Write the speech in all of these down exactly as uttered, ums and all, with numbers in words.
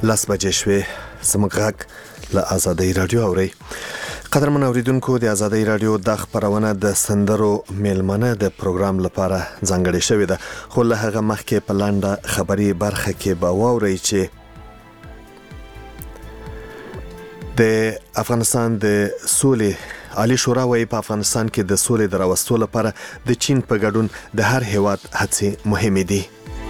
لاس بجې شوې زموږ غږ له آزادۍ رادیو اورئ. قدرمن اوریدونکو، د آزادۍ رادیو د خبرونه د سندرو میلمنه د پروګرام لپاره ځانګړې شوې ده، خو له هغه مخکې په لنډه خبري برخه کې به واورئ چې د افغانستان د سولې عالی شورا وايي په افغانستان کې د سولې د راوستلو لپاره د چین په ګډون د هر هیواد هڅې مهمې دي.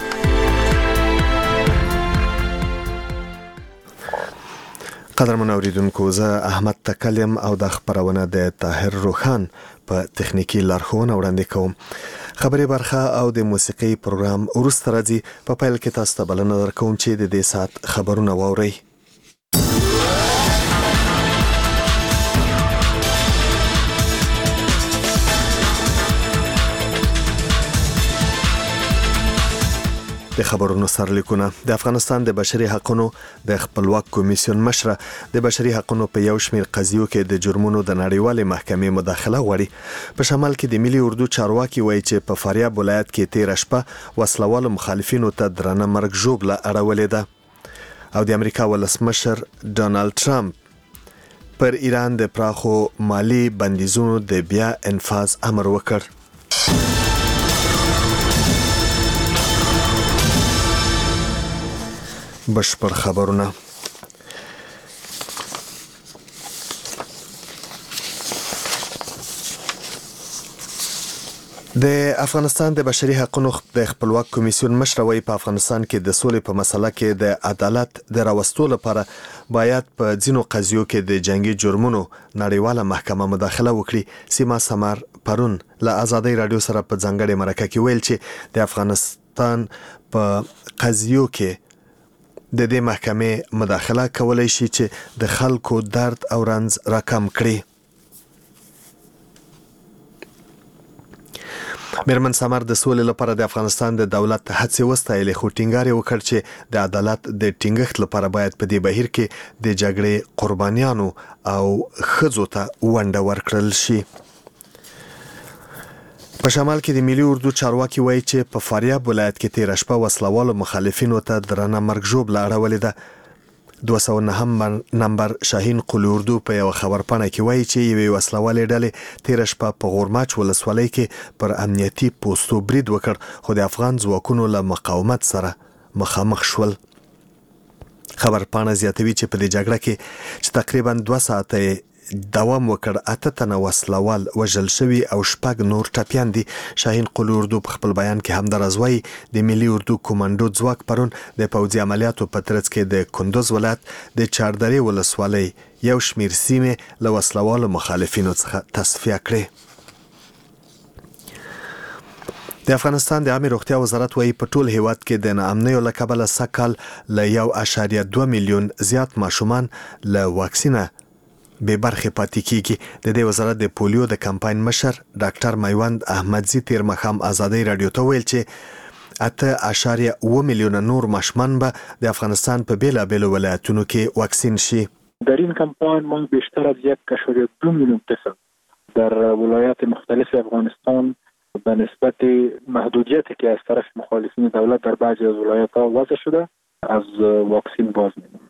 قدرمن اوریدونکو، زه احمد تکلم او د خبرونه د طاهر روخان په تخنیکی لارښوونه وړاندې کوم. خبري برخه او د موسیقي پروګرام وروسته راځي. په پیل کې تاسو ته بلنه درکوم چې د دې ساعت خبرونه واورئ. د خبرونو سرلیکونه. د افغانستان د بشري حقوقو د خپلواک کمیسیون مشره د بشري حقوقو په یو شمېر قضیو کې د جرمونو د نړیوالې محکمې مداخله غواړي. په شمال کې د ملي اردو چارواکي وایي چې په فاریاب ولایت کې تیر شپه وسلوالو مخالفینو ته درنه مرګ ژوبله اړولې ده. او د امریکا ولسمشر ډونالد ټرمپ پر ایران د پراخو مالی بندیزونو د بیا انفاذ امر وکړ. بشپړ خبرونه. د افغانستان د بشري حقوقو د خپلواک کمیسیون مشره وايي په افغانستان کې د سولې په مسله کې د عدالت د راوستلو لپاره باید په ځینو قضیو کې د جنگي جرمونو نړیواله محکمه مداخله وکړي. سیما سمر پرون له آزادۍ رادیو سره په ځانګړې مرکه کې ویل چې د افغانستان په قضیو کې د دې محکمې مداخله کولای شي چې د خلکو درد او رنځ راکم کړي. میرمن سمر د سولې لپاره د افغانستان د دولت هڅې وستایلې، خو ټینګار یې وکړ چې د عدالت د ټینګښت لپاره باید په دې بهیر کې د جګړې قربانیانو او ښځو ته ونډه ورکړل شي. په شمال کې د ملي اردو چارواکي وایي چې په فاریاب ولایت کې تیر شپه وسلوالو مخالفینو ته درنه مرګ ژوبله اړولې ده. دوه سوه نهم نمبر شاهین قل اردو په یو خبرپاڼه کې وایي چې یوې وسلوالې ډلې تیر شپه په غورماچ ولسوالۍ کې پر امنیتي پوستو برید وکړ، خو د افغان ځواکونو له مقاومت سره مخامخ شول. خبرپاڼه زیاتوي چې په دې جګړه کې چې تقریبا دوه ساعته دوام وکړ، اته تنه وسلوال وژل شوي او شپږ نور ټپیان دي. شاهین قل اردو په خپل بیان کې همداراز وایي د ملي اردو کمانډو ځواک پرون د پوځي عملیاتو په ترڅ کې د کندوز ولایت د چاردرې ولسوالۍ یو شمېر سیمې له وسلوالو مخالفینو څخه تصفیه کړې. د افغانستان د عامه روغتیا وزارت وایي په ټول هیواد کې د ناامنیو له کبله سږکال له یو اعشاریه دوه میلیون زیات ماشومان له واکسینه به برخه پاتې کیږي. د دې وزارت د پولیو د کمپاین مشر ډاکټر میوند احمدزي تیر مخام آزادۍ رادیو ته ویل چې اته اعشاریه اوه میلیونه نور ماشومان به د افغانستان په بیلابیلو ولایتونو کې واکسین شي. در این کمپاین ما بیشتر از یک اعشاریه دو میلیون طفل در ولایات مختلف افغانستان به نسبت محدودیتی که از طرف مخالفین دولت در بعضی از ولایت‌ها وضع شده از واکسین باز می‌مانیم.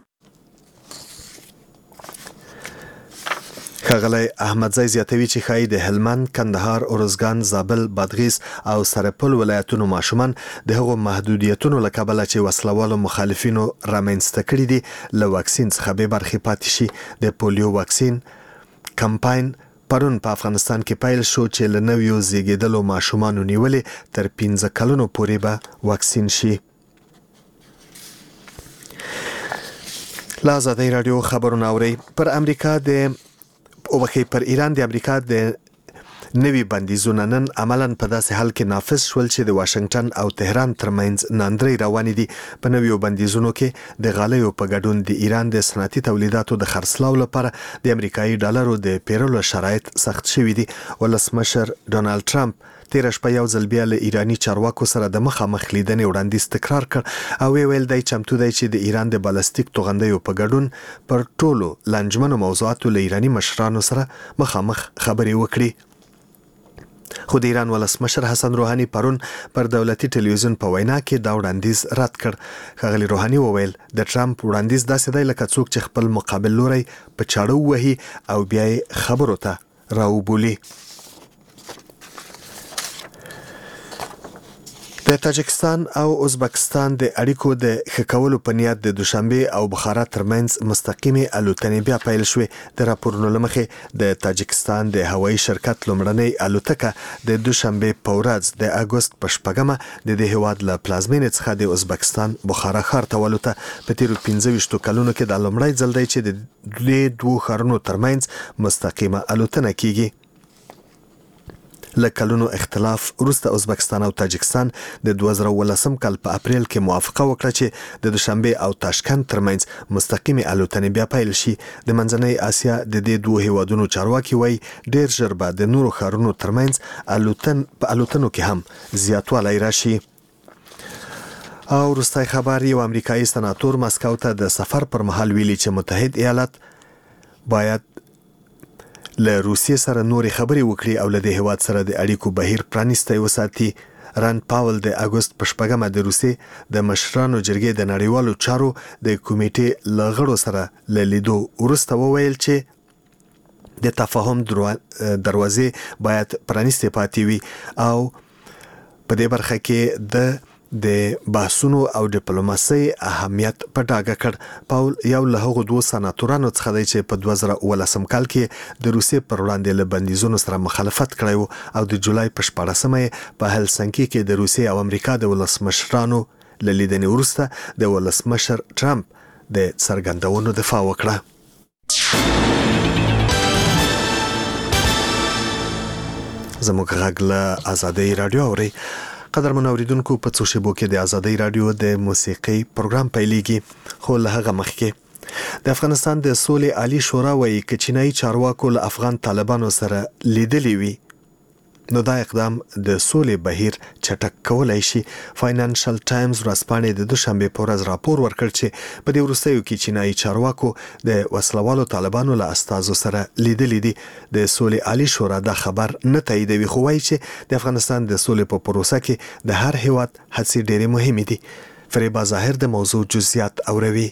ښاغلی احمدزی زیاتوي چې ښایي د هلمند، کندهار، ارزګان، زابل، بادغیس او سرپل ولایتونو ماشومان د هغو محدودیتونو له کبله چې وسلوالو مخالفینو رامنځته کړي دي له واکسین څخه بې برخې پاتې شي. د پولیو واکسین کمپاین پرون په افغانستان کې پیل شو چې له نویو زیږېدلو ماشومانو نیولې تر پنځه کلونو پورې به واکسین شي. له آزادۍ رادیو خبرونه اورئ. پر امریکا د وبخې پر ایران د امریکا د نوي بندیزونه نن عملاً په داسې حال کې نافذ شول چې د واشنگټن او تهران ترمنځ ناندرۍ روانې دي. په نویو بندیزونو کې د غالیو په ګډون د ایران د صنعتي تولیداتو د خرڅلاو لپاره د امریکایي ډالرو د پیرلو شرایط سخت شوي دي. ولسمشر ډونالد ټرمپ تیر شپه یو ځل بیا له ایرانی چارواکو سره د مخامخ لیدنې وړاندیز تکرار کړ او ویل دی چمتو دی چې د ایران د بالستیک توغندیو په ګډون پر ټولو لنجمنو موضوعاتو له ایرانی مشرانو سره مخامخ خبرې وکړي. خو د ایران ولسمشر حسن روحاني پرون پر دولتي ټلویزیون په وینا کې دا وړاندیز رد کړ. ښاغلي روحاني وویل د ټرمپ وړاندیز داسې دی لکه څوک چې خپل مقابل لوری په چاړه ووهي او بیا یې خبرو ته راوبولي. د تاجکستان او ازبکستان د اړیکو د ښه کولو په نیت د دوشنبه او بخارا ترمنځ مستقیمه الوتنې بیا پیل شوې. د راپورونو له مخې د تاجکستان د هوایي شرکت لومړنۍ الوتکه د دوشنبه په ورځ د اګوست په شپږمه د دې هیواد له پلازمینې څخه د ازبکستان بخارا ښار ته والوته. په تیرو پنځه ویشتو کلونو کې د لومړی ځل دی چې د دې دوو ښارونو ترمنځ مستقیمه الوتنه کیږي. له کلونو اختلاف وروسته ازبکستان او تاجکستان د دوه زره ولسم کال په اپریل کې موافقه وکړه چې د دوشنبه او تاشکند ترمنځ مستقیمه الوتنې بیا پیل شي. د منځنۍ اسیا د دې دوه هیوادونو چارواکي وایي ډیر ژر به د نورو ښارونو ترمنځ الوتن په الوتنو کې هم زیاتوالی راشي. او وروستی خبر یو امریکایي سناتور مسکو ته د سفر پر مهال ویلي چې متحد ایالات باید له روسیې سره نورې خبرې وکړي او له دې هیواد سره د اړیکو بهیر پرانیستی وساتي. راند پاول د اګوست په شپږمه د روسیې د مشرانو جرګې د نړیوالو چارو د کمیټې له غړو سره له لیدو وروسته وویل چې د تفاهم دروازې باید پرانیستې پاتې وي او په دې برخه کې د د بحثونو او ډیپلوماسۍ اهمیت په ډاګه کړ. پاول یو له هغو دوه سناتورانو څخه دی چې په دوه زره ولسم کال کې د روسیې پر وړاندې له بندیزونو سره مخالفت کړی و او د جولای په شپاړسمه په هلسنکي کې د روسیې او امریکا د ولسمشرانو له لیدنې وروسته د ولسمشر ټرمپ د څرګندونو دفاع وکړه. زموږ غږ له ازادۍ رادیو اوري. قدرمن اوریدونکو په څو شیبو کې د ازادۍ رادیو د موسیقي پروګرام پیلېږي. خو له هغه مخکې د افغانستان د سولې عالی شورا وایي چې چینایي چارواکو له افغان طالبانو سره لیدلې وي نو دا اقدام د سولې بهیر چټک کولای شي. فاینانشل ټایمز ورځپاڼې د دوشنبه په ورځ راپور ورکړ چې په دې وروستیو کې چینایي چارواکو د وسلوالو طالبانو له استازو سره لیدلې دي. د سولې عالی شورا دا خبر نه تاییدوي خو وایي چې د افغانستان د سولې په پروسه کې د هر هیواد هڅې ډېرې مهمې دي. فریبا ظاهر د موضوع جزئیات اوروي.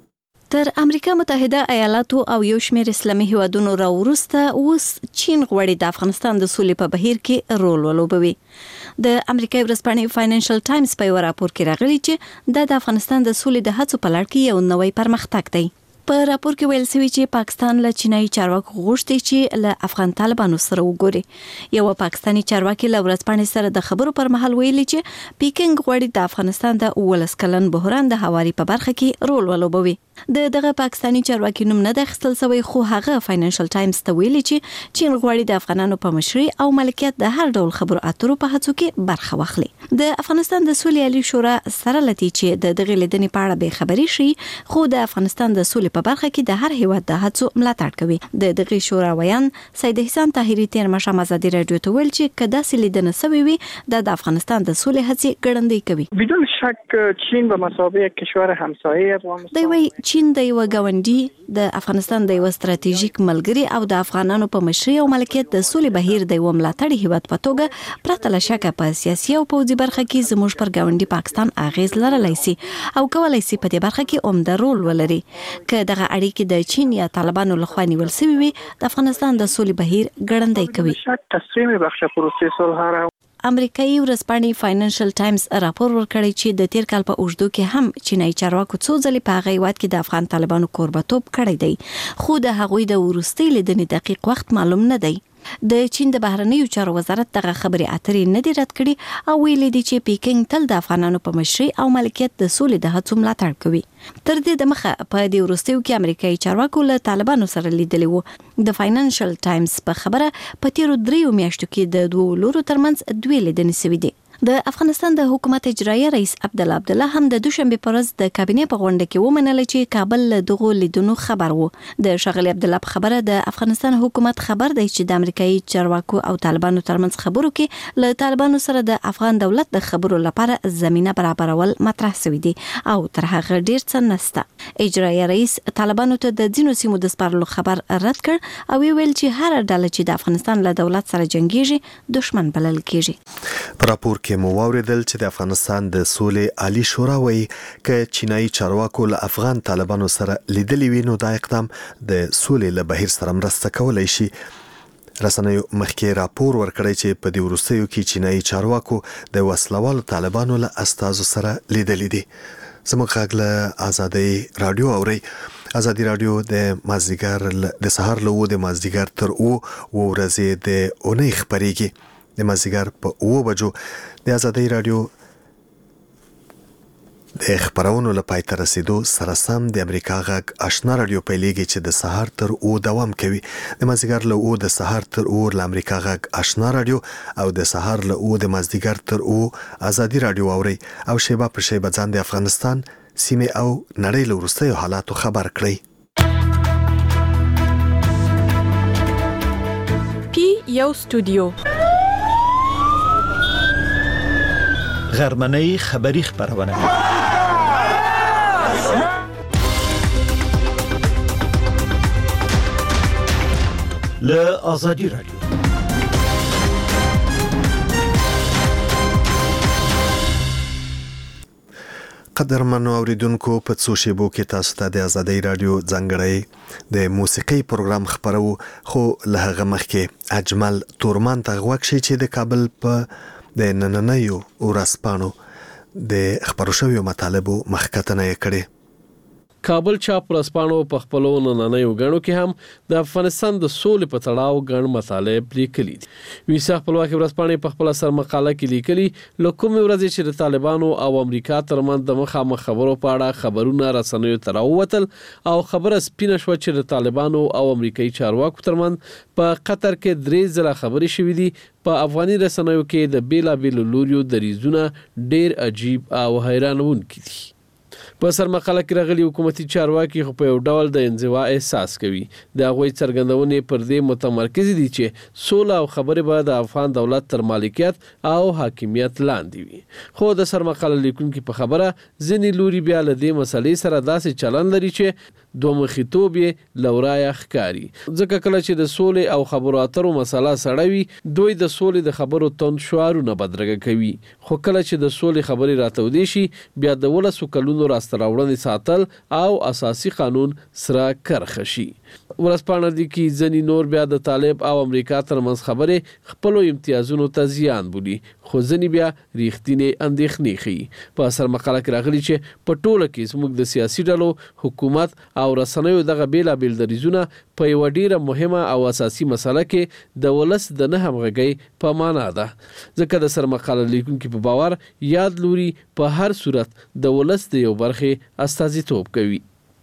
تر امریکا متحده ایالاتو او یو شمېر اسلامي هیوادونو راوروسته اوس چین غواړي د افغانستان د سولې په بهیر کې رول ولوبوي. د امریکایي ورځپاڼې فاینانشل ټایمز په یو راپور کې راغلي چې دا د افغانستان د سولې د هڅو په لړ کې یو نوی پرمختګ دی. په راپور کې ویل شوی چې پاکستان له چینایي چارواکو غوښتي چې له افغان طالبانو سره وګوري. یو پاکستاني چارواکي له ورځپاڼې سره د خبرو پر مهال ویلي چې پیکینګ غواړي د افغانستان د ولس کلن بحران د هواري په برخه کې رول ولوبوي. د دغه پاکستاني چارواکي نوم نه د اخیستل شوی خو هغه فاینانشل ټایمز ته ویلي چې چین غواړي د افغانانو په مشرۍ او ملکیت د هر ډول خبرو اترو په هڅو کې برخه واخلي. د افغانستان د سولې عالی شورا سره لتی چې د دغه لیدنې په اړه به خبري شي خو د افغانستان د سولې په برخه کې د هر هیواد د هڅو ملاتړ کوي. د دغه شورا ویان سید احسان طاهری تیر مشام ازادي رادیو ته ویل چې کدا سې لیدنه سوي وي د افغانستان د سولې هڅې ګړندې کوي. بدون شک چین به مثابه کشور همسایه افغانستان دی وی چین د یو غونډي د افغانستان د یو ستراتیژیک ملګری او د افغانانو په مشرۍ او ملکیت د سولې بهیر د یو ملاتړي هیواد په توګه پرته له شکه په سیاسي او پوځي برخه کې زموږ پر غونډي پاکستان اغیز لرلای شي او کولای شي په دې برخه کې عمده رول ولري. که دغه اړیکې د چین یا طالبانو لخوا نیول شوی وي د افغانستان د سولې بهیر ګړندی کوي. شک تصمیم بخش پروسې صلح را امریکایي ورځپاڼې فاینانشل ټایمز راپور ورکړی چې د تیر کال په اوږدو کې هم چینایي چارواکو څو ځلې په هغه هیواد کې د افغان طالبانو کوربه‌توب کړی دی خو د هغوی د وروستۍ لیدنې دقیق وخت معلوم نه دی. د چین د بهرنیو چارو وزارت دغه خبرې اترې نه دي رد کړي او ویلي دي چې پیکینګ تل د افغانانو په مشرۍ او ملکیت د سولې د هڅو ملاتړ کوي. تر دې د مخه په دې وروستیو کې امریکایي چارواکو له طالبانو سره لیدلي وو. د فاینانشل ټایمز په خبره په تیرو دریو میاشتو کې د دوه لورو ترمنځ دوه لیدنې شوې دي. د افغانستان د حکومت اجرایي رئیس عبدالله عبدالله هم د دوشنبه پر ورځ د کابینې په غونډه کې ومنل چې کابل له دغو لیدونو خبر وو. د ښاغلي عبدالله په خبره د افغانستان حکومت خبر دی چې د امریکایي چارواکو او طالبانو ترمنځ خبرو کې له طالبانو سره د افغان دولت د خبرو لپاره زمينه برابرول مطرح شوی دی او تر هغه ډیر څه نسته. اجرایي رئیس طالبانو ته د ځینو سیمو د سپارلو خبر رد کړ او ویل چې هر ډله چې د افغانستان له دولت سره جنگيږي دشمن بلل کیږي. په راپور کې مو واوریدل چې د افغانستان د سولې عالی شورا وایي چې چینایي چارواکو له افغان طالبانو سره لیدلي وي نو دا اقدام د سولې له بهیر سره مرسته کولای شي. رسنیو مخکې راپور ورکړی چې په دې وروستیو کې چینایي چارواکو د وسلوالو طالبانو له استازو سره لیدلي دي. زموږ غږ له آزادۍ رادیو اوري. آزادي رادیو د مازدیګر د سهار له و د مازدیګر تر او ورځې د اونۍ خبريږي. د مازدیګر په اوه بجو د آزادۍ رادیو د خبرونو لپاره تر رسیدو سره سم د امریکا غږ آشنا رادیو پیلېږي چې د سهار تر او دوام کوي. د مازدیګر له او د سهار تر او د امریکا غږ آشنا رادیو او د سهار له او د مازدیګر تر او آزادي رادیو اوري او شیبه پر شیبه ځان د افغانستان سیمه او نړۍ له وروستیو حالاتو خبر کړئ. پی یو استودیو غرمنۍ خبری خبرونه له آزادي رادیو. قدرمنو اوریدونکو په څو شیبو کې تاسو ته د آزادۍ رادیو ځانګړی د موسیقي پروګرام خبرو خو له هغه مخکې اجمل تورمان ته غوښ شي چې د کابل په د نننیو ورځپاڼو د خبرو شویو مطالبو مخکتنه یې کړې. کابل چاپ ورځپاڼو په خپلو نننیو غړو کې هم د افغانستان د سولې په تړاو غړ مطالب لیکلي دي. ویسا خپلواکي ورځپاڼې په خپل سر مقاله کې لیکلي له کومې ورځې چې د طالبانو او امریکا ترمنځ د مخامخ خبرو په اړه خبرونه رسنیو ته راووتل او خبره سپینه شوه چې د طالبانو او امریکایي چارواکو ترمنځ په قطر کې درې ځله خبرې شوې دي. په افغاني رسنیو کې د بیلا بیل لوريو دریزونه ډېر عجیب او حیرانونکي دي. په سر مقاله کې راغلي حکومتي چارواکي خو په یو ډول د انزوا احساس کوي. د هغوی څرګندونې پر دې متمرکز دي چې سوله او خبرې به د افغان دولت تر مالکیت او حاکمیت لاندې وي. خو د سر مقاله لیکونکي په خبره ځینې لوري بیا له دې مسلې سره داسې چلن لري چې دوه مخیتوب یې لورایه ښکاري. ځکه کله چې د سولې او خبرو اترو مسله سړوي دوی د سولې د خبرو توند شعارونه بدرګه کوي. خو کله چې د سولې خبرې راتودې شي بیا د ولسو کلونو راست راوړنې ساتل او اساسي قانون سره کرخه شي. ورځپاڼه دي کې ځینې نور بیا د طالب او امریکا ترمنځ خبرې خپلو امتیازونو ته زیان بولي خو ځینې بیا ریښتینې اندېښنې ښیي. په سر مقاله کې راغلي چې په ټوله کې زموږ د سیاسي ډلو حکومت او رسنیو دغه بیلابیل دریځونه په یوه ډیره مهمه او اساسي مسله کې د ولس د نه همغږۍ په معنا ده. ځکه د سر مقاله لیکونکي په باور یاد لوري په هر صورت د ولس د یو برخې استازیتوب کوي.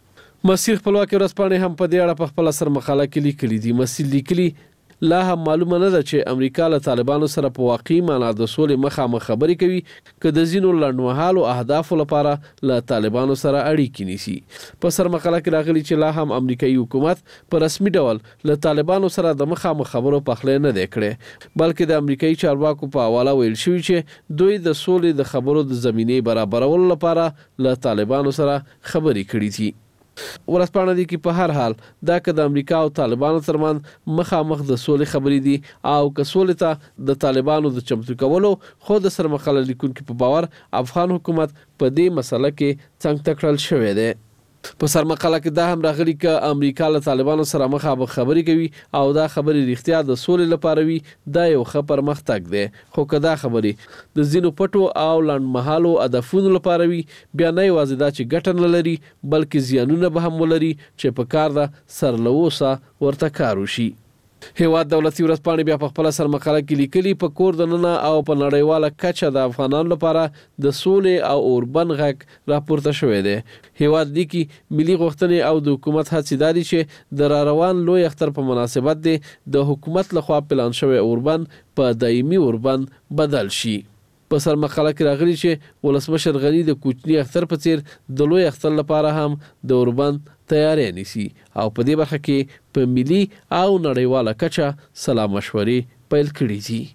مسیر خپلواکي ورځپاڼې هم په دې اړه په خپل سر مقاله کې لیکلي دي. مسیر لیکلي لا هم معلومه نه ده چې امریکا له طالبانو سره په واقعي معنا د سولې مخامخ خبرې کوي که د ځینو لنډمهالو اهدافو لپاره له طالبانو سره اړیکې نیسي. په سر مقاله کې راغلي چې لا هم امریکایي حکومت په رسمي ډول له طالبانو سره د مخامخ خبرو پخلی نه دی کړی بلکې د امریکایي چارواکو په حواله ویل شوي چې دوی د سولې د خبرو د زمینې برابرولو لپاره له طالبانو سره خبرې کړې دي. ورځپاڼه دي کې په هر حال دا که د امریکا او طالبانو ترمنځ مخامخ د سولې خبرې دي او که سولې ته د طالبانو د چمتو کولو خو د سر مقاله لیکونکي په باور افغان حکومت په دې مسله کې څنګ ته کړل شوی دی. په سر مقاله کې دا هم راغلي چې امریکا له طالبانو سره مخامخ خبرې کوي او دا خبرې رښتیا د سولې لپاره وي دا یو ښه پرمختګ دی. خو که دا خبرې د ځینو پټو او لنډمهالو هدفونو لپاره وي بیا نه یوازې دا چې ګټه نه لري بلکې زیانونه به هم ولري چې په کار ده سر له اوسه ورته کار وشي. هیواد دولتي ورځپاڼې بیا په خپل سر مقاله کې لیکلي په کور دننه او په نړیواله کچه د افغانانو لپاره د سولې او اوربند غږ راپورته شوی دی. هیواد دي کې ملي غوښتنې او د حکومت هڅې دا دي چې د را روان لوی اختر په مناسبت دی د حکومت لخوا پلان شوی اوربند په دایمي اوربند بدل شي. په سر مقاله کې راغلي چې ولسمشر غنی د کوچني اختر په څیر د لوی اختر لپاره هم د اوربند تیاری نیسي او په دې برخه کې په ملي او نړیواله کچه سلا مشورې پیل کړي دي.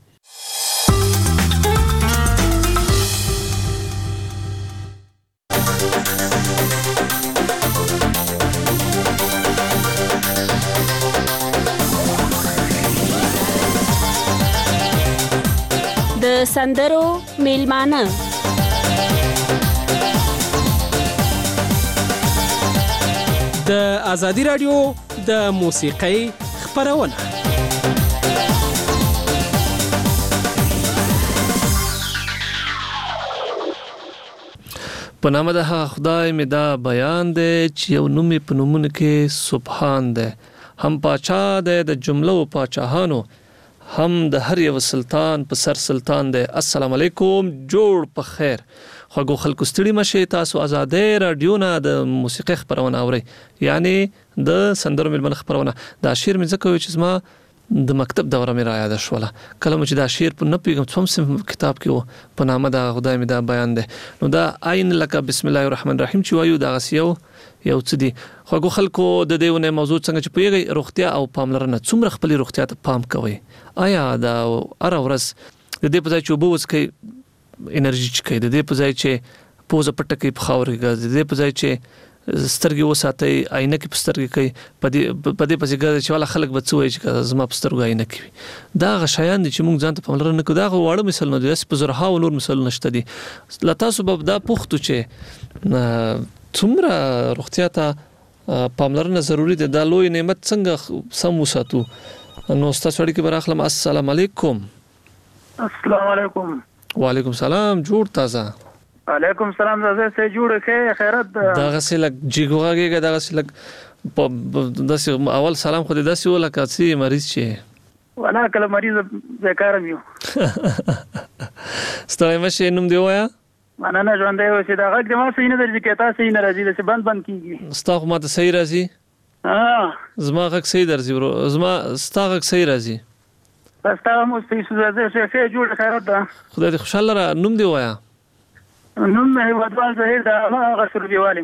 د سندرو میلمانه د ازادي رادیو د موسیقۍ خبرونه. په نامه د خدای مې دا بیان دی چې یو نوم په نومونه کې سبحان دی، هم پاچا دی د جملو پاچاهانو، هم د هر یو سلطان په سر سلطان دی. السلام علیکم، جوړ په خیر. خوږو خلکو ستړي مشه، تاسو آزادۍ رادیو نه د موسیقۍ خبرونه اورئ، یعنی د سندرو میلمنه خبرونه. دا شعر مې ځکه وی چې زما د مکتب دوره مې را یاد شوله، کله چې دا شعر په نه پیږم څوم سم کتاب کې و، په نامه د خدای مې دا بیان دی. نو دا عین لکه بسم الله الرحمن الرحیم چې وایو دا غسیو یو څه دی. خوږو خلکو د دې ونه موضوع څنګه چې پیږي روغتیا او پاملرنه، څومره خپل روغتیا ته پام کوي؟ آیا دا ار ورځ د دې په ځای چې وبوس کوي انرژي چکي، د دې په ځای چې پوزه پټه کوي په خاور کې، د دې په ځای چې سترګې وساتي عینه کې پسترګې کوي، په دې په دې پسې ګرځي چې والا خلک به څه وایي چې زما پسترګو عینه کوي. دا غشایان دي چې موږ ځان ته پاملرنه کوو. دا واړه مثال نه دي، په زرها او نور مثال نشته دي. لتاسو به دا پوښتو چې څومره روغتیا ته پاملرنه ضروری ده، دا لوی نعمت څنګه سم وساتو؟ نو تاسو اړیکې براخلم. السلام علیکم. السلام علیکم. وعلیکم سلام، جوړ تازه. علیکم سلام، زه سه جوړ کې خیرت. دا غسه لګ جګوغه دا غسه لګ په داسې اول سلام خو دې داسې ولکه چې مریض شي ولا کله مریض بیکارم یو. ستای مشه نوم دی وایا؟ انا نه ژوند دی چې دا غږ د ما سې نه درځي کې تاسو نه راځي چې بند بند کیږي. ستاسو ماته صحیح راځي؟ ها زما غږ صحیح درځي ورو، زما ستاسو غږ صحیح راځي. بس تا مو سې سوزه شه جوړ خیرت ده. خدای دې خوشاله را. نوم دی وایا؟ نوم مې ودوال زهیر دا هغه سر دیوالم.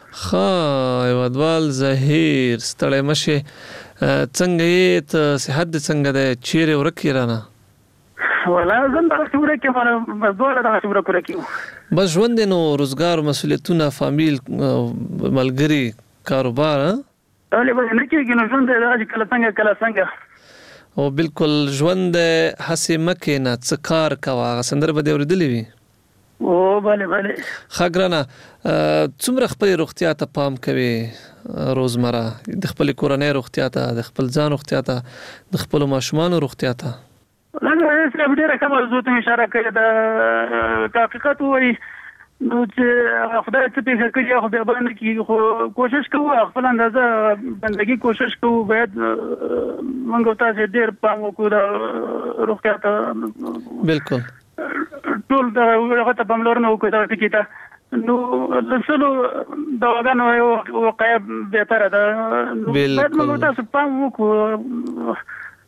خا ودوال زهیر، ستړی مشه. څنګه یې ته صحت دې څنګه ده؟ چیرې ورکی رانه؟ ولا زم دا خبره کې مله مزدور دا خبره کوي کیو بس ژوند نو روزګار مسولیتونه فامیل ملګری کاروبار ولې به نه کېږي نو ژوند دا چې کله څنګه کله څنګه او بالکل ژوند هسې مکه نه څه کار کوه سندر به دې اوریدلې وي او bale bale خاګرانه څومره خپل روغتیا ته پام کوي روزمره د خپل کورنۍ روغتیا ته د خپل ځان روغتیا ته د خپل ماشومان روغتیا ته لکه څه ډیره کومه زوته اشاره کوي د حقیقت وایي نو چې خدای ته په کې خو به باندې کې خو کوشش کوو خپل اندازه بندګي کوشش کوو باید موږ تاسو ډیر پام وکړو د روغتیا ته بالکل ټول دا هغه ته بملور نه وکړه دا کیته نو لسلو دا غانو یو واقعي به تر دا باید موږ تاسو پام وکړو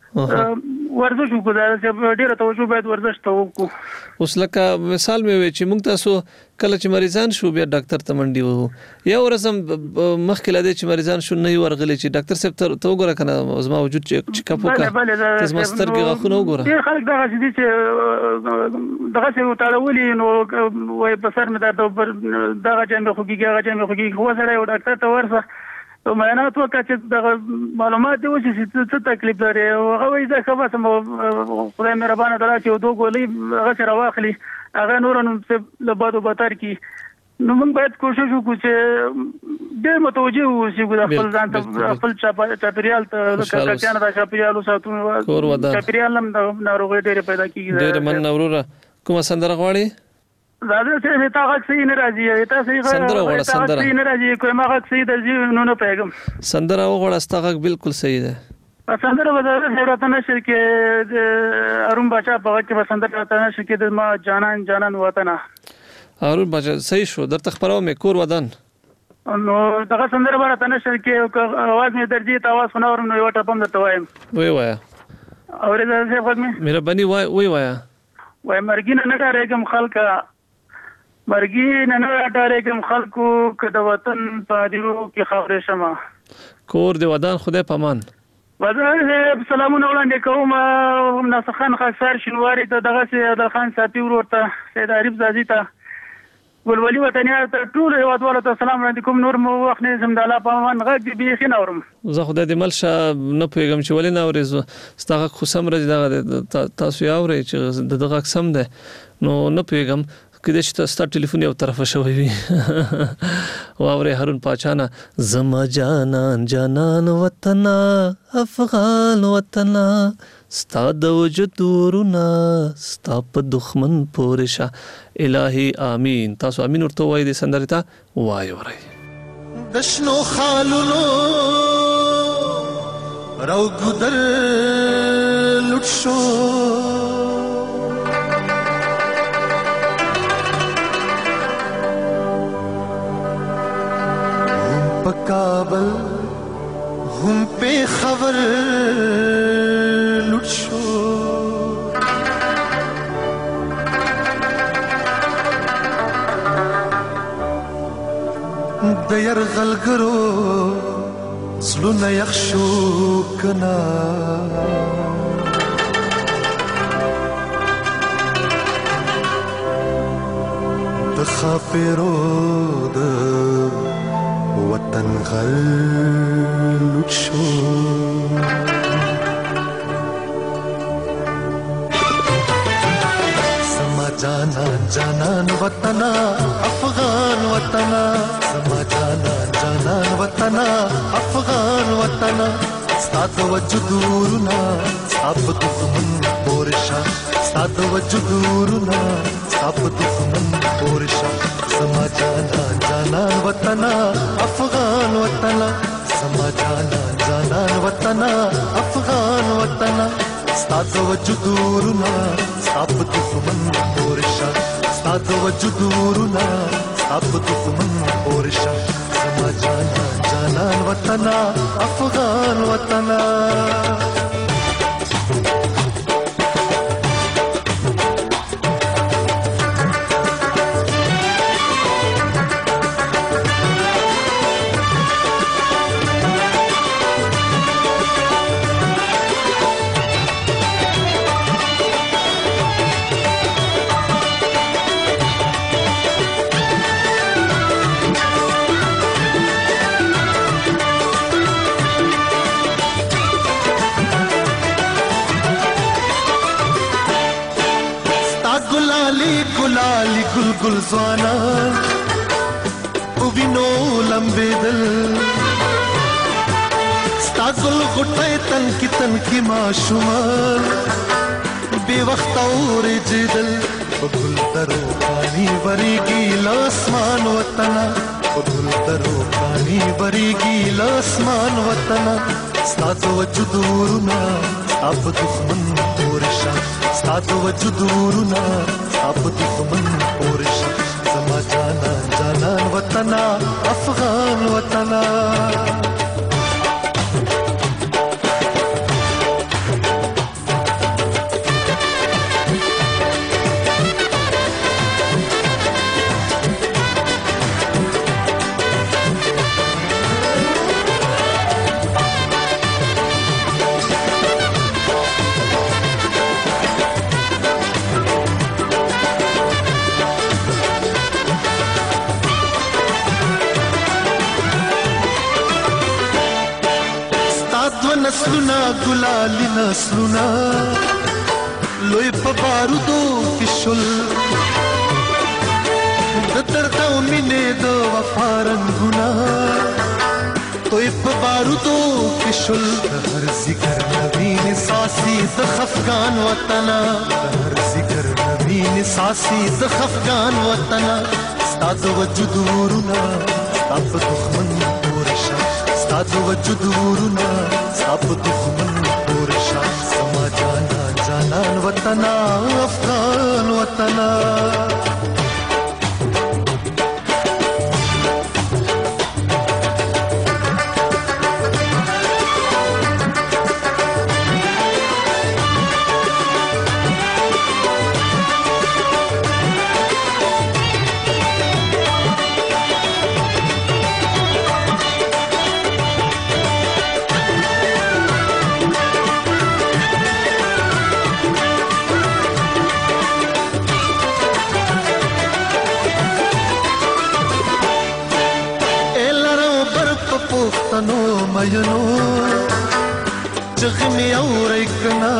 ورزش وکړو چې ډیره توجه باید ورزش ته وکړو اوس لکه مثال مې وی چې موږ تاسو کله چې مریضان شو بیا ډاکټر ته منډي وو یو ورځم مخکې لدې چې مریضان شو نه ورغلي چې ډاکټر صاحب ته وګوره کنه زما وجود چې چیک اپ وکړه زما سترګې غاښونه وګوره ډیر خلک دا چې چې دغه څه وتاړولي نو وای په سر مې دا دغه چې مې خوږي هغه چې مې خوږي خو سره یو ډاکټر ته ورسه تو معاینات وکړه چې د معلومات دی چې څه تکلیف لري هغه وایي دا خبره سم خدای مهربانه درا چې دوه ګولې هغه سره واخلي هغه نور نو له بادو بتر کی نو موږ باید کوشش وکړو چې ډېر متوجه اوسو د خپل ځان ته خپل چاپیریال ته لکه کانه د چاپیریال ساتونو چاپیریال هم د ناروغي ډېر پیدا کیږي ډېر من نوروره کومه سندره غواړي زاده چې متا غږ صحیح نه راځي تا صحیح سندره وړه سندره صحیح نه راځي کومه غږ صحیح درځي نو نه پیغام سندره وړه ستا غږ بالکل صحیح ده سندره وځه ضرورت نشي کې د اروم بچا په کې سندره ته نشي کې د ما جانان جانان وطن اروم بچا صحیح شو درته خبرو مې کور ودان نو دغه سندره ورته نشي کې اواز مې درځي ته اواز خنورم نو یو ټپم درته وایم وی وایا اورې زه څه وګم مهرباني وای وی وایا وای مرګ نه ډارېږم خلکه مرګ نه نه ډارېږم خلکو که د وطن په دیو کې خبرې شمه کور د ودان خدای پامان ودان سلامونه وړاندې کوم ناصخان خاصار شنواري ته دغه سي د خان ساتي ورته سید عارف زازي ته ولولي وطنيا ته ټول هیوادوالو ته سلام وړاندې کوم. نور مو وخت نه زم د الله په امان غږ دی بيخي نورم زه خدای دې ملشه نه پوهېږم چې ولې نه اورې ستغه خو سم راځي دغه تاسو یې اورئ چې دغه سم ده نو نه پوهېږم کله چې تاسو ټلیفون یو طرفه شوی وي واورې هارون پاچانه زما جانان جانان وطن افغان وطن ستا د وجود ورونه ستا په دښمن پورې شه الهي امين. تاسو امين ورته وایي د سندرې ته وایي ورئ د شنو خالونو راو ګدر لوټ شو هم په کابل هم په خبر لوټ شو د يرغلګرو زلونه یخ شو کنا د خاپیرو د وطن غل لوټ شو سما جانا جانان وطن افغان وطن سما جانا جانان وطن افغان وطن ستاد وجودورنا ساب دښمن پورشا ستاد وجودورنا ساب دښمن پورشا سما جانا جانان وطن افغان وطن سما جانا جانان وطن افغان وطن ستاد وجودورنا ساب دښمن پورشا ستاد وجودورنا ساب دښمن پورشا سما جانا جانان وطن افغان وطن गुलाली गुल गुल ज़वाना उविनो लंबे दिल स्तागुल गुटे तन की तन की माशुमार बेवक्त और जिदल गुल तरो पानी वरीगी लासमान वतना गुल तरो पानी वरीगी लासमान वतना स्ताद वजुदूरना अब दुश्मन तोरशा स्ताद वजुदूरना अब दुश्मन पौरशा समा जाना जानान वतना अफगान वतना नस्लुना गुलाली नस्लुना लोई په بارودو کې شل د درد او مینې د وفا رنګونه توی په بارودو کې شل هر ذکر نوین ساسي د خفقان وطن هر ذکر نوین ساسي د خفقان وطن ستاد وجودورنا ستاد دښمن پورشا ستاد وجودورنا ستاد دښمن پورشا سما جانا جانان وطن افغان وطن مینو چغې مې اورئ کنه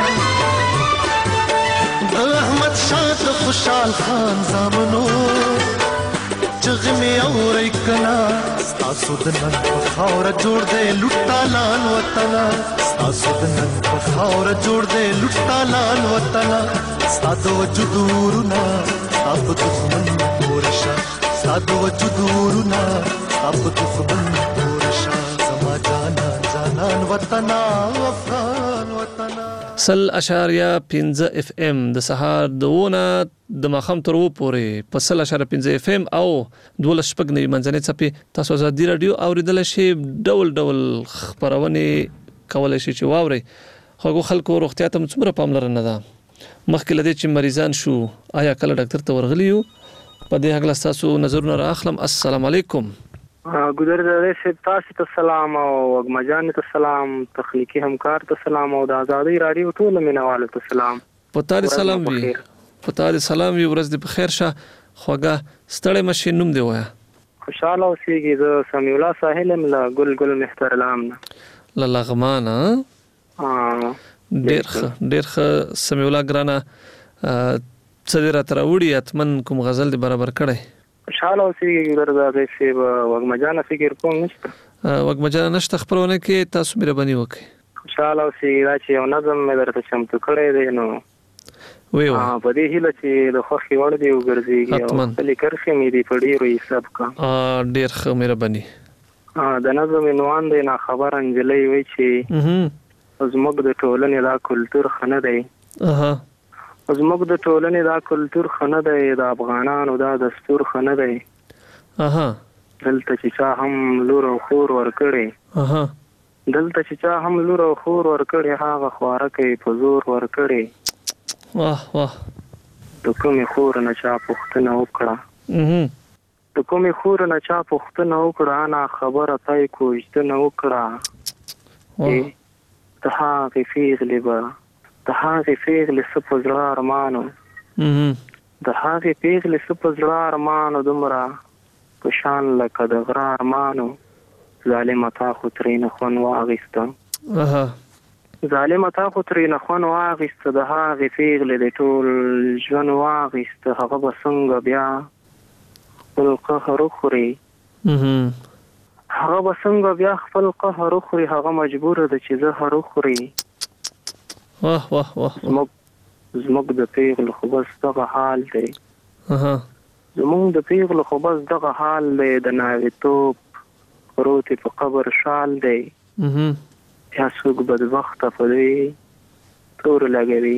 د احمد شاه د خوشحال خان زامنو چغې مې اورئ کنه ستاسو د نن په خاوره جوړ دی لوټالان وطنه ستاسو د نن په خاوره جوړ دی لوټالان وطنه ستا د وجود ورونه ستا په دښمن پورې شه ستا د وجود ورونه ستا په دښمن پورې شه زما جانان جانان وطنه افغان وطنه سل اشاریه پنځه اف ام د سهار دونه د ماخام تر و پورې په سل اشاریه پنځه اف ام او دولس شپږ نوي منځنۍ څپې تاسو آزادي رادیو اوریدل شي ډول ډول خبرونه کولای شي چې واوري خو خلکو روغتیا ته څومره پاملرنه ده مخکې لدې چې مریضان شو آیا کله ډاکټر ته ورغلی یو په دې هغه تاسو نظرونه راخلم السلام علیکم ګذر زده سه تاسو ته سلام او وګمجان ته سلام تخلیقي همکار ته سلام او د آزادي رادیو ټول مینوالو ته سلام پتا دې سلام وي پتا دې سلام وي ورځ دې په خیر شه خوګه ستړی مشي نوم دی وایا خوشاله اوسېږي د سمیع الله ساحل ملا ګل ګل محترم لا لغمان ها ډېر ډېر سمیع الله ګرانه څه را تر وړي اتمن کوم غزل دې برابر کړي خوشاله اوسېږي ګرځا دې سی وګمجانه فکر کوم نشته وګمجانه نشته خبرونه کې تاسو مهرباني وکړئ خوشاله اوسېږي دا چې یو نظم مې درته چمتو کړی دی نو ویو په دې هیله چې د خوښي وړ دی وګرځيږي او خپل کرخي مې دی په ډیرو حساب کا ډیر ښه مهرباني د نظم عنوان دی نه خبر انجلۍ وی چې زموږ د ټولنې دا کلچر خنه دی اها زموږ د ټولنې دا کلچر خنه دی د افغانانو دا دستور خنه دی اها دلته چې چا هم لور او خور ورکړي اها دلته چې چا هم لور او خور ورکړي هغه خواره کوي په زور ورکړي واه واه د کومې خور نه چا پوښتنه وکړه د کومې خور نه چا پوښتنه وکړه انا خبره پای کوښتنه وکړه د هغې پیغلې به د هغې پیغلې څه په زړه ارمانو د هغې پیغلې څه په زړه ارمانو دومره په شان لکه د غره ارمانو ظالمه تا خو ترېنه خوند واخیسته ظالمه تا خو ترېنه خوند واخیسته د هغې پیغلې د ټول ژوند واخیسته هغه به څنګه بیا خپل قهر وخوري هغه به څنګه بیا خپل قهر وخوري هغه مجبوره ده چې زهر وخوري واه واه واه زموږ د پیغلو خو بس دغه حال دی زموږ د پیغلو خو بس دغه حال دی د ناوېتوب پروت په قبر شال دی یا څوک بدبخته په دې تور لګوي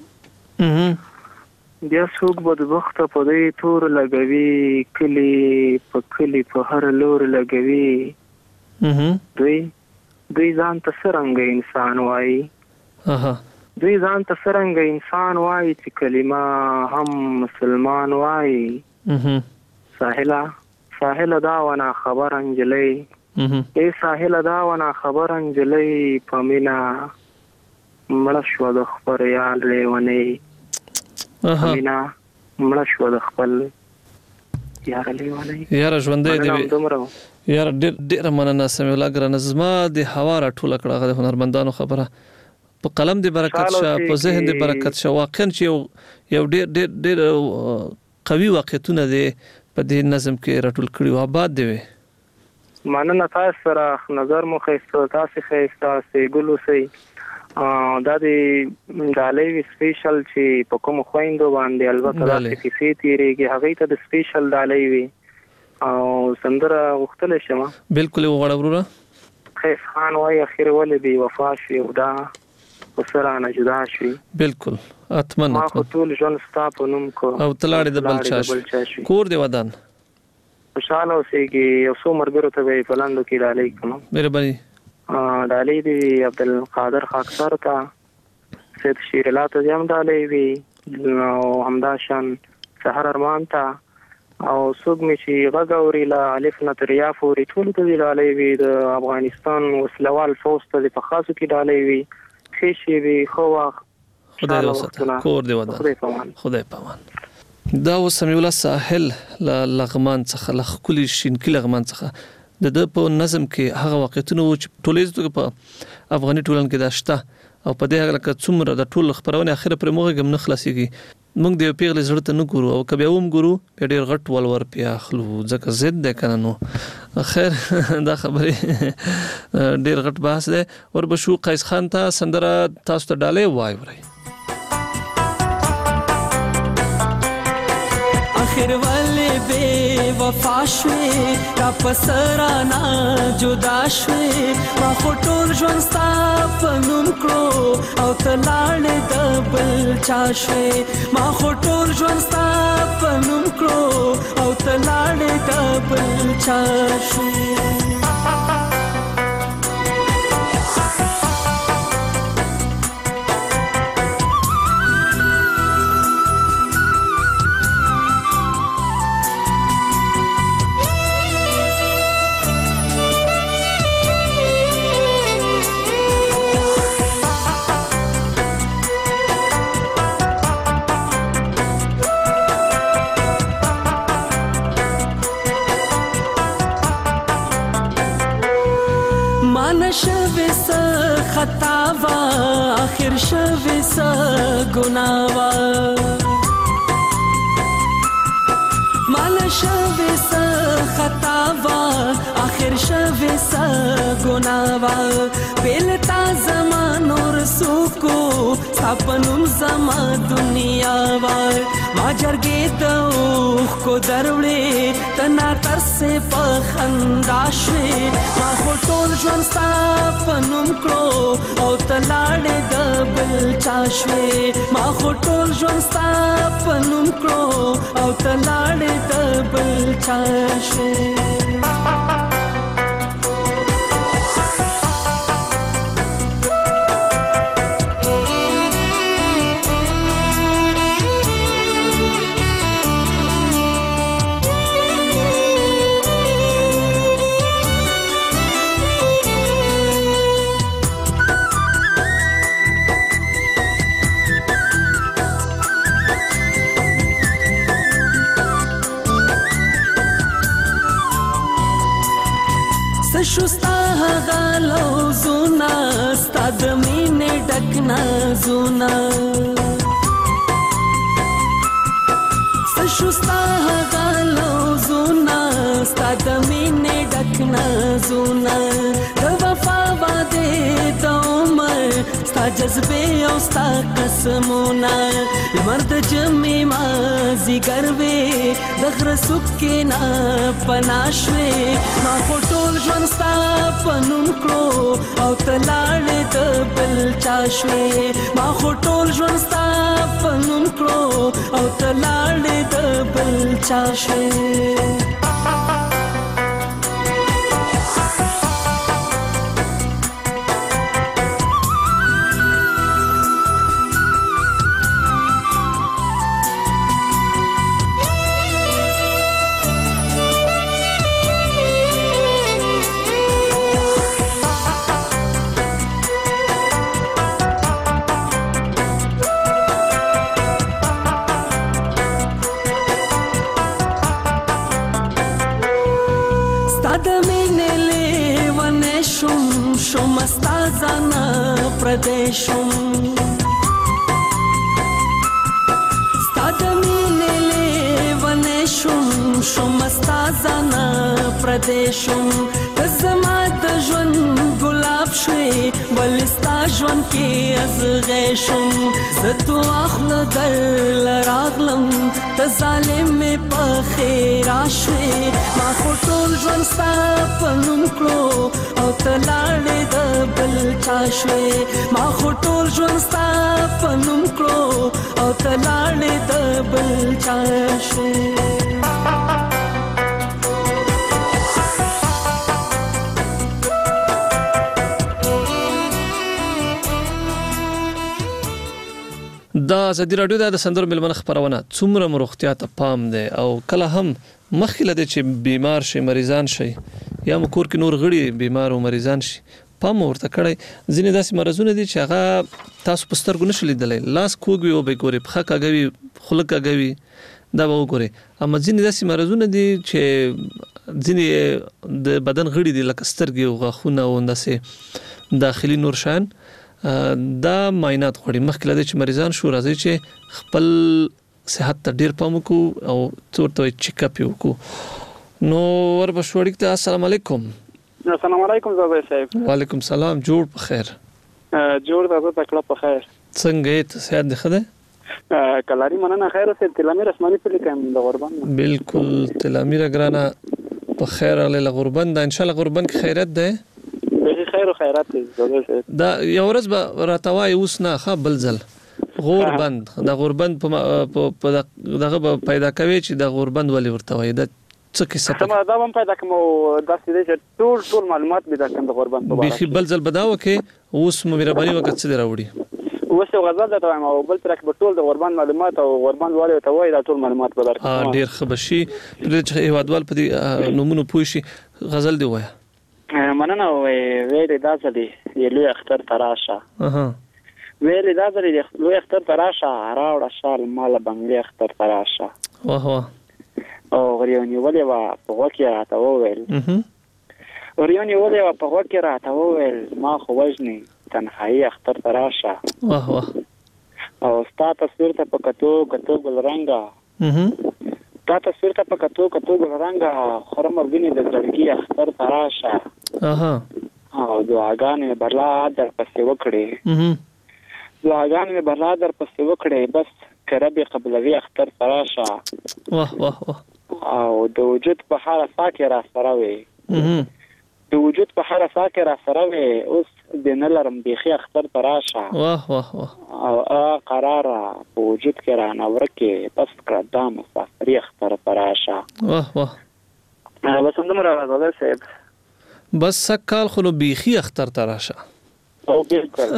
بیا څوک بدبخته په دې تور لګوي کلی په کلی په هر لور لګوي دوی دوی ځان ته څرنګه انسان وایي دوی ځان ته څرنګه انسان وایي چې کلمه هم مسلمان وایي ساحله ساحله دا ونه خبر انجلۍ ای ساحله دا ونه خبر انجلۍ په مینا مړه شوه د خپل یار لیونۍ په مینا مړه شوه د خپل یار لیونۍ یاره ژوندی دی یاره ډېر ډېره مننه سمیع الله ګرانه زما د هوا راټوله کړه هغه د هنرمندانو خبره په قلم دی برکت شه په ذهن دی برکت شه واقعا چې یو یو ډېر ډېر ډېر قوي واقعیتونه دی په دې نظم کې راټول کړي او آباد دی وي مننه تاسو سره نظر مو ښایسته تاسو ښایسته سي ګل اوسئ دا د ډالۍ سپیشل چې په کوم خويندو باندې البته دا کیسې تیریږي هغه ته د سپیشل ډالۍ وي او سندره غوښتل شم بالکل وغواړه وروره خیف خان وای اخر ولې بي وفا شي او دا وسرانه جدا شي بالکل اتمنى ما خو ټول ژوند ستا په نوم کو او تلاړې د بلچا شي کور دی ودان خوشاله اوسېږي یو څو مرګرو ته به پلاندو کې ډالۍ کوم مهرباني ډالۍ دی عبدالقادر خاکسار ته سید شیر الله ته هم ډالۍ وي او همداشان سحر ارمان ته او څوک مې چې غږ اوري له الف نه تر یا پورې ټول ته ډالۍ وي د افغانستان وسلوال فوج ته په خاصو کې ډالۍ وي ښه شي وي خو خدای وساتي کور دی ودان خدای پامان دا و سمیع الله ساحل لغمان څخه لخ کلی شینکی لغمان څخه د د په نظم کې هغه واقعیتونه و چې ټولیز توګه په افغاني ټولنه کې دا شته او په دې هغه لکه څومره د ټول خبرونه اخره پر موږ هم نه خلاصيږي. موږ د پیغلې زړه ته نه ګورو او کبه هم ګورو په ډېر غټ ولور پیا خلو ځکه زید ده کنه. نو خیر دا خبره ډېر غټ بحث ده. اور بشو قیس خان ته سندره تاسو ته ډاله وای ورای آخر والے بے وفا شوی را پسرانا جدا شوی ما خطول ژوند ستا په نوم کړو او ته لاړې د بل چا شوی ما خطول ژوند ستا په نوم کړو او ته لاړې د بل چا شوی. شوی سا خطاوا آخر شوی سا گناوا مالا شوی سا خطاوا آخر شوی سا گناوا بیلتا زمان اور سوکو ساپنم زما دنیا وار ما جرگی دوخ کو دروڑی تنا ترسے پخنداشوی ما خوٹول جون ستا پنم کرو او تلاڑی دبل چاشوی ما خوٹول جون ستا پنم کرو او تلاڑی دبل چاشوی. شستا غالو زونا ستا دمینه ډکنا زونا شستا غالو زونا ستا دمینه ډکنا زونا د وفا باندې د عمر ستا جذبه او ستا قسمونه مرد جمع مازی گروی دغر سکے نا پناشوی ما خوٹول جون ستا پنم کرو او تلاڑ دبل چاشوی ما خوٹول جون ستا پنم کرو او تلاڑ دبل چاشوی. پردیشم ستادمینه لیوانشم شم استازانا پردیشم تزما د ژوند ګلاب شوی ولستا ژوند کې ازغیشم زتو اخله در لراغلم ته ظالم په خیر شوی ما خطول ژوند ستا پنوم کړو او تلاړې د بل چا شوی ما خطول ژوند ستا پنوم کړو او تلاړې د بل چا شوی. دا ازادي رادیو د سندرو ملمن خبرونه څومره مروختیا ته پام دی او کله هم مخکله د چې بیمار شي مریضان شي یا مکور کې نور غړي بیمار او مریضان شي پام ورته کړی ځینې داسې مرزونه دي چې هغه تاسو په سترګو نشئ لیدلی لاس کوږ وي او به ګوري پښه کږوي خوله کږوي دا به وګورئ اما ځینې داسې مرزونه دي چې ځینې د بدن غړي دي لکه سترګې او غاښونه او داسې داخلي نور شان دا معاینات غواړي. مخکې له دې چې مریضان شو راځي چې خپل صحت ته ډیر پام وکړو او څورته چیک اپ وکړو. نو وربشو اړیک ته السلام علیکم. السلام علیکم زابر صاحب. وعلیکم السلام. جوړ په خیر. جوړ زابر تکړه په خیر. څنګه یې صحت دی خده؟ کلاری مننه خیر اوسه. تلامیر اسماني په لیکم د غربان. بالکل تلامیر ګرانه په خیر علی غربان دا ان شاء الله غربان کې خیرت ده. به خیر او خیرات زابر صاحب. دا یو ورځ به راتوای اوس نه ښه بل ځل غوربند د غوربند په دغه پیدا کوي چې د غوربند ولې ورته وایي دا څه کیسه سم دا هم پیدا کوم دا سیده چې ټول ټول معلومات به دا کوم د غوربند په اړه بيخي بل ځل بداوه کې اوس مهرباني وکړه څه راوړي اوس یو غزل دا وایم او بل تر کې ټول د غوربند معلومات او غوربند والي ته وایي دا ټول معلومات به درکړي. ها ډیر خبشي چې هیوادوال په دې نمونه پوي شي غزل دی وایي. مننه وې دا ځلې یلو اختر تراشه. اها ویلې دا ځلې لوی اختر تراشه راوړه شال مال بنگلي اختر تراشه. واه واه. او غریونی ولې وا په وکه راته وویل. اها غریونی ولې وا په وکه راته وویل ما خو وژني تنهایی اختر تراشه. واه واه. او ستا تصویر ته په کتو کتو ګل رنگا. اها تا تصویر ته په کتو کتو ګل رنگا خرمرګنی د زړګي اختر تراشه. اها او دعاګانې برلا در پسې وکړي. اها دعاګانې مې برلا در پسې وکړې بس که رب قبلوي اختر تراشه. واه واه واه. او د وجود په هر سا کې را سره وي. د وجود په هر سا کې را سره وي اوس د نه لرم بيخي اختر تراشه. واه واه واه. او ا قرار په وجود کې را نورکه بس کړه د مسافري اختر تراشه. واه واه. بس همدومره راځه صاحب. بس سکال خو نو بيخي اختر تراشه. او بالکل.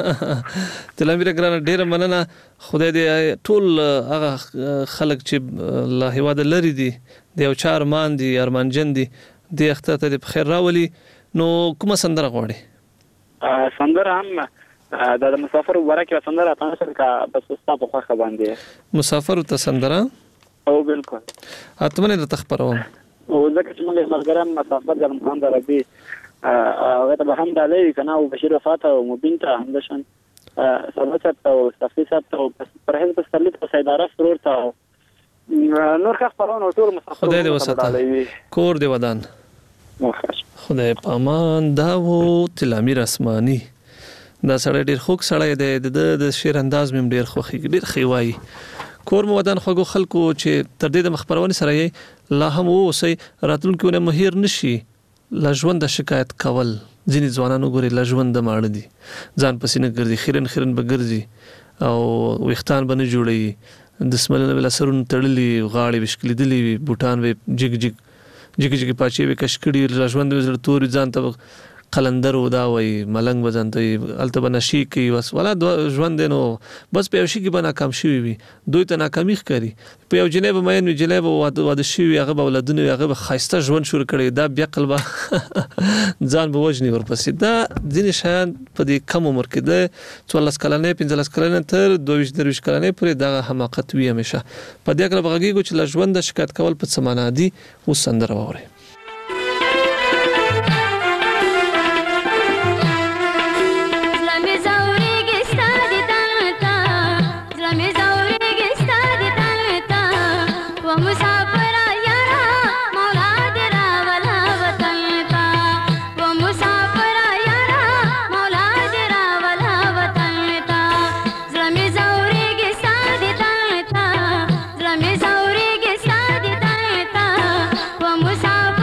تلامیر ګرانه ډیره مننه. خدای دې ټول هغه خلک چې له هیواد لري دي د یو چار مان دي ارمانجن دي د اختر ته په خیر راولي. نو کومه سندره غواړي؟ سندره هم د مسافر ورکه سندره تاسو کا بس تاسو په خوخه باندې مسافر ته سندره. او بالکل. اتمنه د تخبرون او ځکه چې موږ ملګرم مسافر د محمد عربي هغه ته هم دالي کنه او بشیر وفات او مبین ته همدشن سمڅت او صفي صاحب او پرهیز بسترلیت او سیداره سرور ته نور ښه خبرونه ټول مسافر خدای دې وساته کور دې ودان. خدای پامان دا وو تلامیر اسماني دا سړی ډیر خوږ سړی دی د شعر انداز مې ډیر خوښي ډیر خوایي. کور مو ودان خوږو خلکو چې تر دې د مخبرونې سره یې لا هم اوسئ راتلونکي ونه مهیر نشي لا ژوند د شکایت کول. ځینې ځوانانو ګوري لا ژوند د ماړه دي ځان پسې نه ګرځي خیرن خیرن به ګرځي او ویښتان به نه جوړوي د سملنه بل سرونه تړلي غاړې وشکلیدلي وي بوټان وي جګ جګ جګ جګ پاچې وي کش کړي لا ژوند وزړه توري ځان ته قلندر ودا وای ملنګ وزنته الته بنشي کی وس ولا ژوند نو بس په شي کې بنا کم شي وي دوی ته ناکامي ښکاري په یو جنیب مې نو جنیب واده شي هغه به ولادونه هغه خاصه ژوند شروع کړي دا بیا قلبه ځان به وجني ورپسې دا ځینې شان په دې کم عمر کې د څوارلس کلنې پنځلس کلنې تر دوه ویشت کلنې پورې دا حماقت وي همیشه په دې کې بغږیږي چې لا ژوند د شکایت کول په سمانا دي وسندره وره. Musa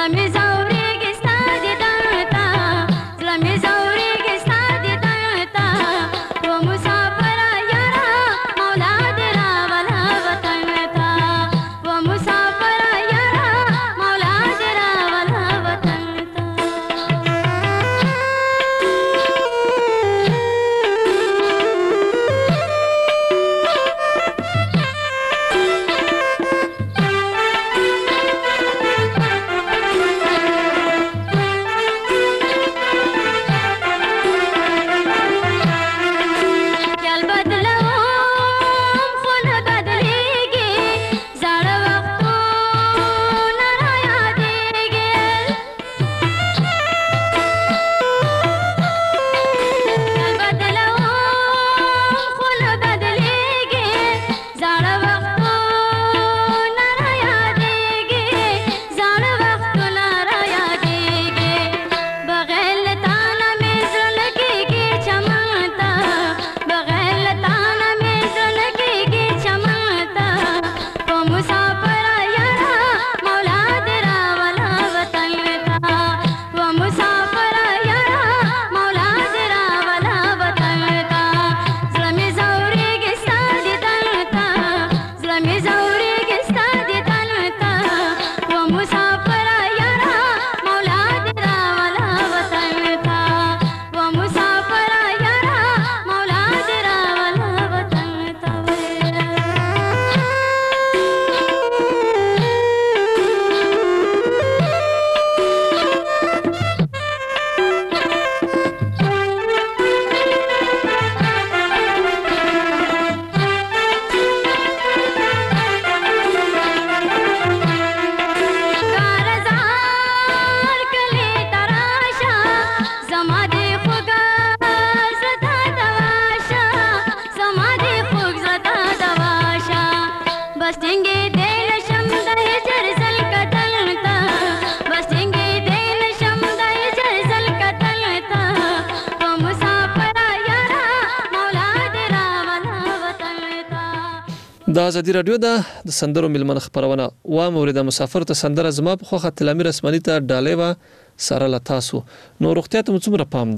د ازادي رادیو د سندرو ملمنه خبرونه و مورید مسافر ته سندره زما په خوخه تلامیر اسماني ته ډالې و سره لتاسو نو روغتیا ته څومره پام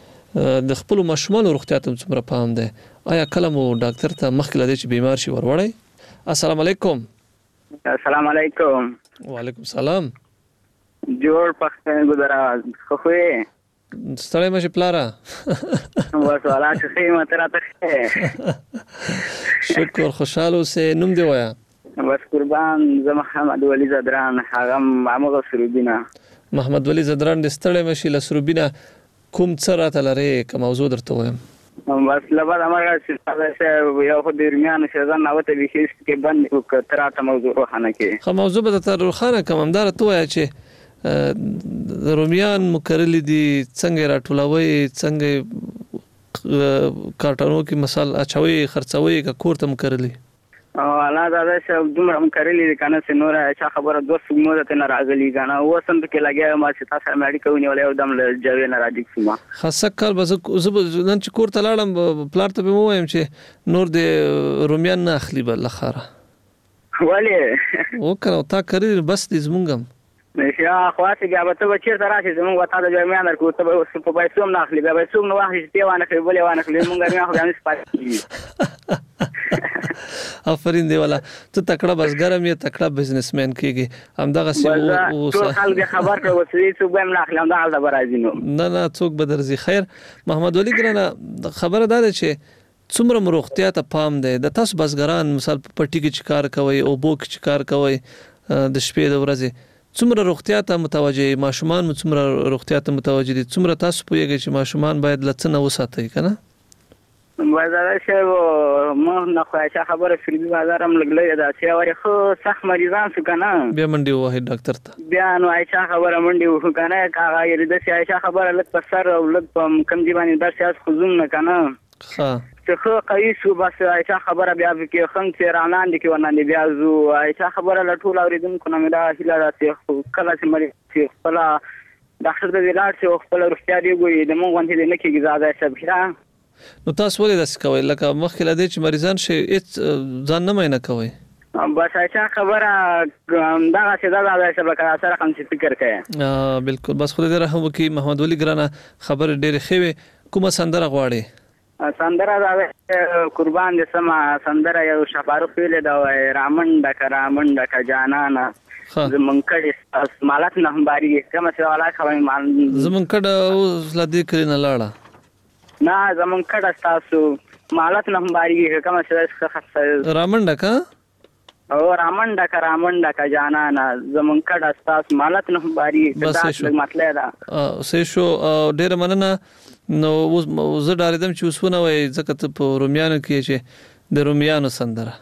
ده د خپل مشمول روغتیا ته څومره پام ده آیا کله مو ډاکټر ته مخکې لدی چې بیمار شي وروړی السلام علیکم السلام علیکم وعلیکم السلام جوړ پښتون ګذرا خوې ستړی مشه پلاره بس والا چې ماته راته شکر خوشاله اوسې نوم دی وایا بس قربان زه محمد ولی زدران هغه مامغه سروبینا محمد ولی زدران د ستړی مشه لسروبینا کوم څه راته لري کوم موضوع درته وایم بس لبا امر چې یو خو د درمیان شزن نوته بشیش کې بند وکړه موضوع روحانه کې خو موضوع به تر روحانه کوم همدار ته وایا چې رومیان مکرلی دي څنګه راټولوي څنګه کارټونو کې مثال اچوي خرڅوي کا کور ته مکرلی او الله دا چې دومره مکرلی کنه چې نور اچھا خبره دوه مو ته نه راغلی کنه وسم کې لګیا ما چې تاسو امریکا ونیول یو دم جوی نه راځي سما خاصه کال بس نن چې کور ته لاړم پلار ته به وایم چې نور د رومیان نه اخلي بل خاره ولی وکړه تا کړی بس دې زمونږم نشیا خواته بیا به ته بچی سره راشي زموږ وتا د جامعه درکو ته به په پیسو نه اخلي بیا به څوم نو واخلي چې وانه کوي بلې وانه کوي مونږ نه خو باندې سپاري افرین دی والا ته تکړه بسګرم یې تکړه بزنسمن کیږي همدغه سی او ټول خلک خبر کړو چې څوک به نه اخلي همدغه د برازي نو نه نه څوک به درځي خیر محمد ولی ګرانه خبره ده چې څومره مروختیا ته پام دی د تاسو بسګران مثال په پټی کې چکار کوي او بو کې چکار کوي د شپې د ورځې څومره روغتیا ته متوجه ماشومان څومره روغتیا ته متوجه دي څومره تاسو پوهیږئ چې ماشومان باید لڅنه وساتئ کنه بازار شه مو نه خواشه خبره فری بازار هم لګلې دا چې اوري خو سخت مریضان شو کنه بیا منډي وای ډاکټر ته بیا نو عائشہ خبره منډي وو کنه کاغه یری د عائشہ خبره لک په سر او لک په کم دی باندې درس خزوم نه کنه ها چې خو قیس بس عائشہ خبره بیا کې خن چې رانان دي کې ورنان بیا زو عائشہ خبره لټول اوریدونکو نه دا هیله راځي کله چې مری چې خپل ډاکټر د ویلار چې خپل روغتیا دی ګوي د مونږ باندې نه کېږي زاده شبخرا نو تاسو ولې داس کوي لکه مخکې لدې چې مریضان شي هیڅ ځان نه مینه کوي بس اچھا خبره دا چې دا د شبکه سره کوم څه فکر کوي بالکل بس خدای دې رحم وکړي محمد ولی ګرانه خبر ډېر ښه کومه سندره غواړي سندره دا قربان دې سما سندره یو شفاروق ویل دا رامنډه کا رامنډه کا جانانا زمون کډه مالات نه همباري کوم څه والا خبرې مان زمون کډه اوس لدی کړي نه لاړه نه زمون کډه تاسو مالات نه همباري کوم څه خاصه رامنډه کا او رامنډه کا رامنډه کا جانانا زمون کډه تاسو مالات نه همباري دا مطلب دا سه شو ډېر مننه نو زه ډارېدم چې اوس ونه وای ځکه ته په رومیانو کې چې د رومیانو سندره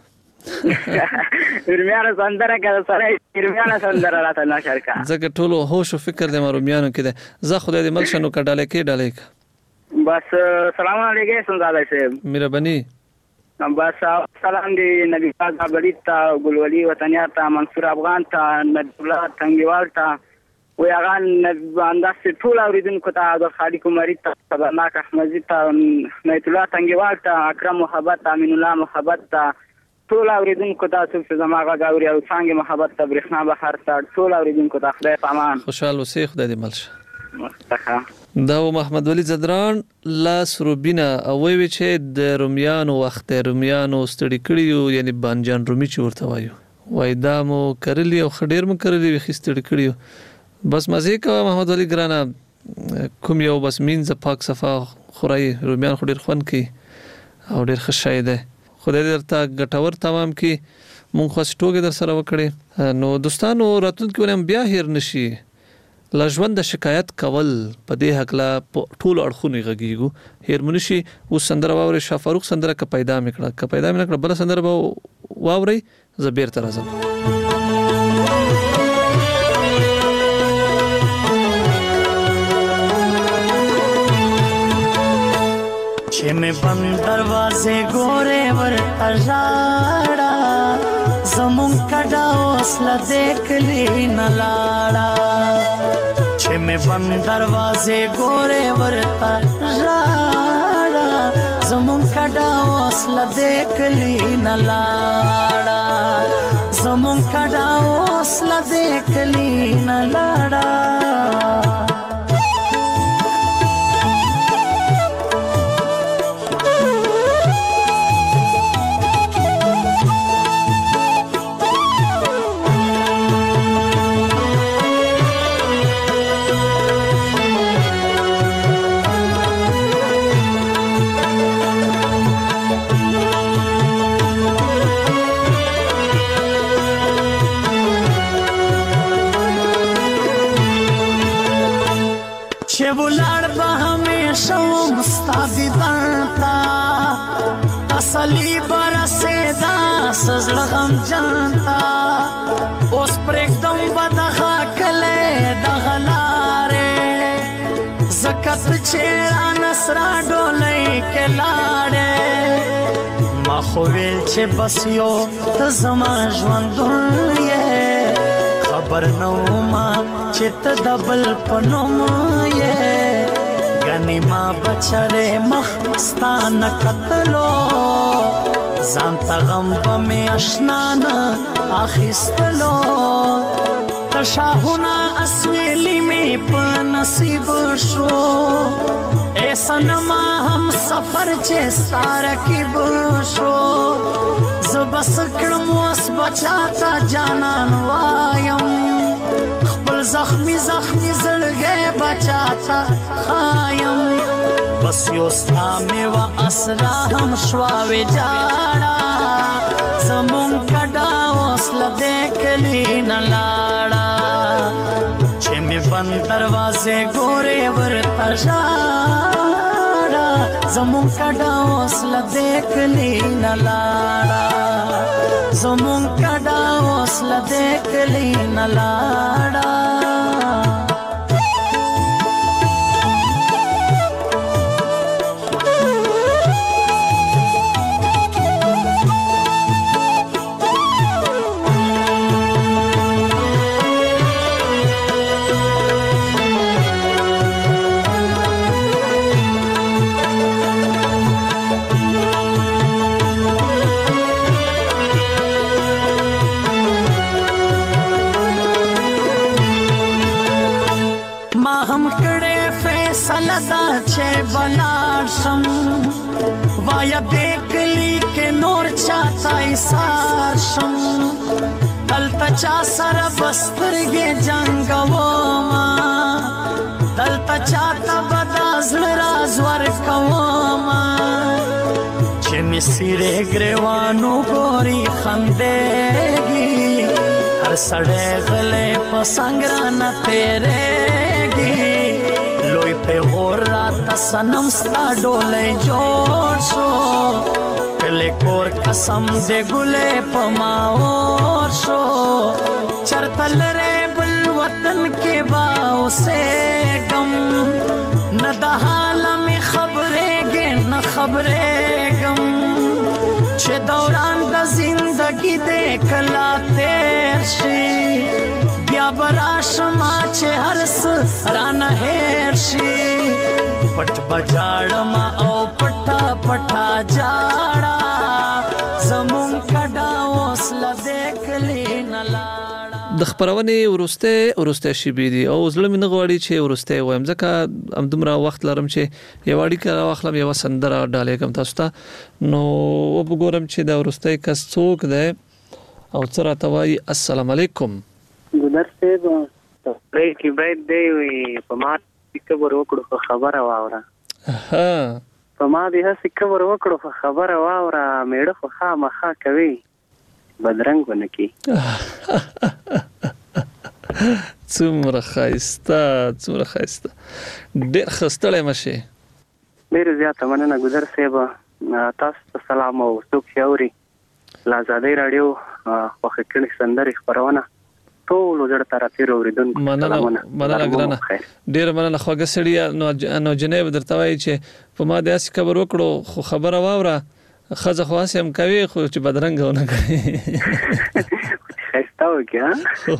رومیانو سندره کې سره رومیانو سندره راته نشر کا ځکه ټول هوش او فکر د رومیانو کې ده زه خدای دې ملشنو کډاله کې ډالې بس سلام علیکم سنزاده صاحب مهرباني بس سلام دی نبی پاک غبرید تا ګلولي وطنیار تا منصور افغان تا نبی الله تنگیوال تا وی اغان انداز ټول اوریدونکو ته د خالق عمر ته خبرناک احمدی ته نیت الله تنگیوال ته اکرم محبت امین الله محبت ته ټول اوریدونکو ته چې زماغه غاوري او څنګه محبت ته برښنا بهر ته ټول اوریدونکو ته خدای پامان خوشاله اوسئ خدای دې ملشه دا محمد ولی زدران لاس روبینا او وی چې د رومیانو وخت رومیانو ستړي کړیو یعنی بانجان رومي چې ورته وایو وای دا مو کرلی او خډیر مو کرلی وي خستړي کړیو بس مزه کوه محمد ولی ګرانه کوم یو بس مینځ پاک صفا خورای رومیان خو ډیر خوند کوي او ډیر ښه ده خدای دې درته ګټور تمام کی مونږ خو ټوګه در سره وکړي نو دوستانو راتلونکي ولهم بیا هیر نشي لا ژوند شکایت کول په دې حق لا ټول اړخونه غږیږي هیر منشي او سندره واوري شفاروق سندره ک پیدا میکړه ک پیدا میکړه بل سندره واوري زبیر تر اعظم چې مې بند دروازه ګوره ورته ژاړه زمون کډه اوس له دې کلي نه لاړه چې مې بند دروازه ګوره ورته ژاړه زمون کډه اوس له دې کلي نه لاړه زمون کډه اوس له دې کلي نه لاړه ولار به همیشه مستادی دانتا تسلی برسیدا سزړه غم جانتا اوس پرېږدم به دغه کلی دغه لارې زکت چې رانس را ډولۍ کې لاړې ما خو ویل چې بس یو ته زما ژوندون یې خبر نو ما چې ته د بل په نوم یې ګنې ما بچرې مخ ستا نه کتلو ځان ته غم به مې اشنا نه اخیستلو تشاهونه اسویلي مې په نصیب شو ای صنما هم سفر چې ستا رقیب شو زه بس کړم اوس بچا ته جانان وایم خپل زخمی زخمی زړګی بچا ته خایم بس یو ستا مې و اسرا هم شوا ویجاړه زمون کډه اوس له دې کلي نه لاړه چې مې بند دروازې ګورې ورته ژاړه زمون کډه اوس له دې کلي نه لاړه زمون کډه اوس له دې کلي نه لاړه هم کړه فیصله دا چې بلار شم وایا بیکلی کې نور چاته ایثار شم دلته چا سره بسترګې جنگوما دلته چاته بدازل راز ورکوما چې مسیره ګریوانو ګوري خندېږي هر سړی غلې په سنگرانه تیرېږي لوی په غور راته صنم ستا ډولۍ جوړ شو کلی کور قسم دې ګلې په ما اور شو چرته لرې بل وطن کې با اوسېږم نه د حاله مې خبرېږې نه خبرېږم چې دوران د زندگی دې کلا تیر شي بیا براشما چې هر څه رانه هېر شي پټ بجاړما او پټا پټا جاړه زمون کډا وسله دې کلی نه د خبرونه ورسته ورسته شي بيدي او زلمه نه غواړي چې ورسته وایم ځکه ام دومره وخت لرم چې یو اړی کړه واخلم یو سندره ډالې کوم تاسو ته نو وګورم چې دا ورسته کس څوک ده او تر توای السلام علیکم ګلر صاحب پرې کې باید دی وي په ما خبر وکړو خبره واوره ها په ما دې هڅه خبر وکړو خبره واوره میړه خو خامخا کوي بدرنګ ونکي څومره خایسته څومره خایسته ډېر خستړې مشه ډېر زیاته مننه ګذر صاحب تاسو ته سلام او څوک شاوري لازادي رادیو خو کړي سندري خبرونه ټول جوړ طرفي اوریدونکو مننه مننه ګرانه ډېر مننه خوګه سړی نو جناب درته وایي چې په ما داسې خبر وکړو خو خبره واوره خزه خواس هم کوي خو چې بدرنګ ونه کوي خسته وکړه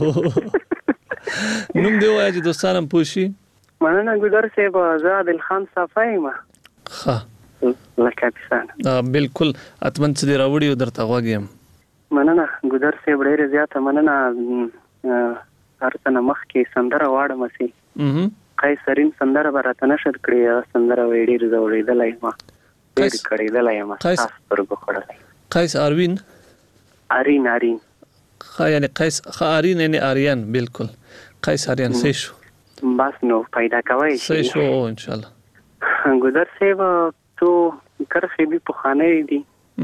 نوم دی وایي چې دوستانم پوښي مننه ګذر صاحب آزاد الخان صفای ما ها لکه پسانه بالکل اتمن چې راوړي درته غواګم مننه ګذر صاحب ډېر زیاته مننه هرڅنه مخ کې سندره واړم سي قیصرین سندره برته نشد کړی سندره وړي زوړېدلای ما ډېر کړېدلای ما تاسو پر بخړلای قیس اروین ارین ارین خا یعنی قیس خارین یعنی اریان بالکل قیس اریان څه شو بس نو پیدا کوي څه شو ان شاء الله ګذر صاحب تو کرخې به په خانه دي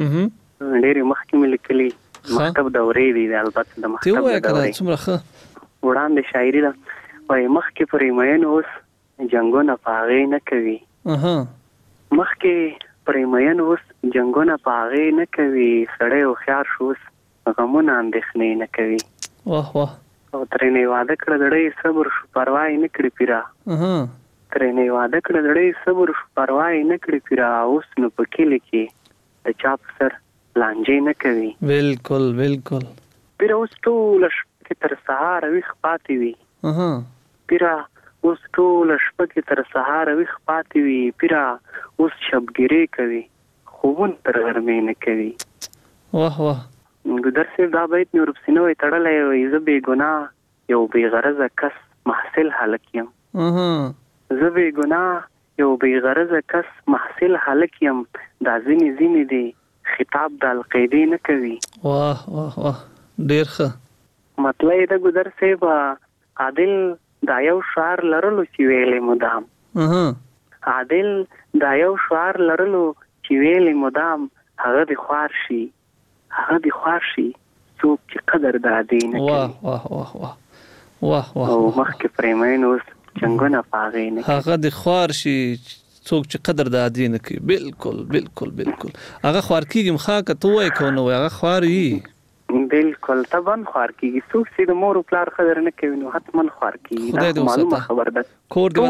ډېر مخکې ملکلی مکتب دورې دي البته د مکتب دورې څومره ښه وړاندې شاعري ده وای مخکې پرې مېن اوس جنگونه پاغې نه کوي اها مخکې پرې مېن اوس جنگونه پاغې نه کوي سړی او خيار شوس غمونه اندېښنې نه کوي واه واه او ترې نه واده کړ دړې صبر شو پروا نه کړی پیرا اها ترې نه واده کړ دړې صبر شو پروا نه کړی پیرا اوس نو پکې لکی د چاپ سر لانجې نه کوي بالکل بالکل پیرا اوس ټول شپه تر سهار ویخ پاتې وي اها پیرا اوس ټول شپه تر سهار ویخ پاتې وي پیرا اوس شبګری کوي خوون تر غرمې نه کوي واه واه ګذر صاحب دا بیت نور بسنوي تړلې وي زه بے ګناه یو بے غرضه کس محصل هلک یم اها زه بے ګناه یو بے غرضه کس محصل هلک یم دا ځینې ځینې دي خطاب د القیدې نه کوي واه واه واه ډیر ښه مطلب دا ګذر صاحب عادل دا یو شعر لرلو چې ویلې مدام اها عادل دا یو شعر لرلو چې ویلې مدام هغه د خوار شي هغه د خوار شي څوک چې قدر د عادي نه کوي واه واه واه واه واه واه او مخکې پریمین اوس څنګه پاغې نه هغه د خوار شي څوک چې قدر د عادي نه کوي بالکل بالکل بالکل هغه خوار کیږي مخه کته وای کو نو هغه خواري بالکل طبعا خوار کیږي څوک چې د مور او پلار قدر نه کوي نو حتما خوار کیږي دا معلومه خبر ده کور دی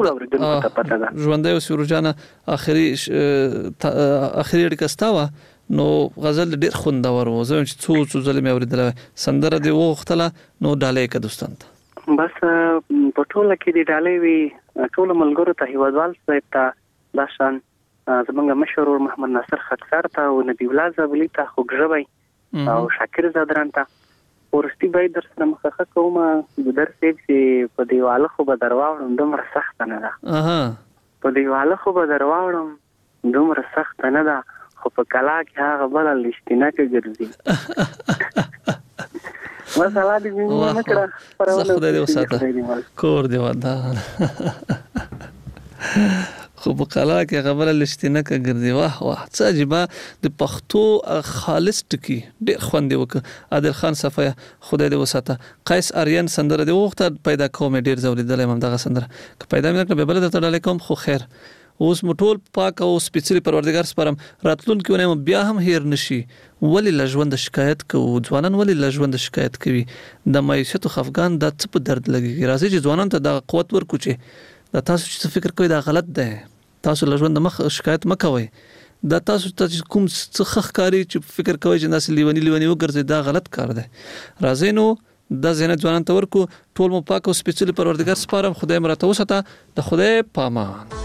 ژوندې او سورجانه اخري اخري ډکستاوه نو غزل ډیر خوندور و زه چې څو څو ځله مې اوریدل سندره دی وختله نو ډالې ک دوستان بس په ټوله کې دی ډالې وی ټول ملګرو ته هیوادوال صاحب ته داشان زمونږ مشهور محمد ناصر خطسار ته او نبی الله زابلی ته خوګژوي او شاکر زادران ته ورستي به در سره مخه کوم د درس چې په دیواله خو به درواړم دومره سخت نه ده اها په دیواله خو به درواړم دومره سخت نه ده خو په کلا کې هغه بل لښتینه کې ګرځي مثلا دې نه کړه پرونه خدای دې وساته کور دې ودان خو په کلا کې خبره لښتینه کې ګرځي واه واه څه عجیبه د پښتو خالص ټکی ډېر خوند وکړ عادل خان صفای خدای دې وساته قیس آریان سندره دې وخت پیدا کوم ډېر زوریدل هم دغه سندره که پیدا مې کړ به بل ته ډالې کوم خو خیر اوس مټول پاک او سپیڅلی پروردگار سپارم راتلون کې ونه بیا هم هیر نشي ولی لژوند شکایت کوو ځوانان ولی لژوند شکایت کوي د معیشت خفقان د څه په درد لګي راځي چې ځوانان ته د قوت ورکو چې دا تاسو چې فکر کوئ دا غلط ده تاسو لژوند مخ شکایت مکوئ دا تاسو ته کوم څه ښکاری چې فکر کوئ چې ناس لیونی لیونی وګرځي دا غلط کار ده راځي نو د زینت ځوانان ته ورکو ټول مو پاک او سپیڅلی پروردگار سپارم خدای مرته وساته د خدای پامان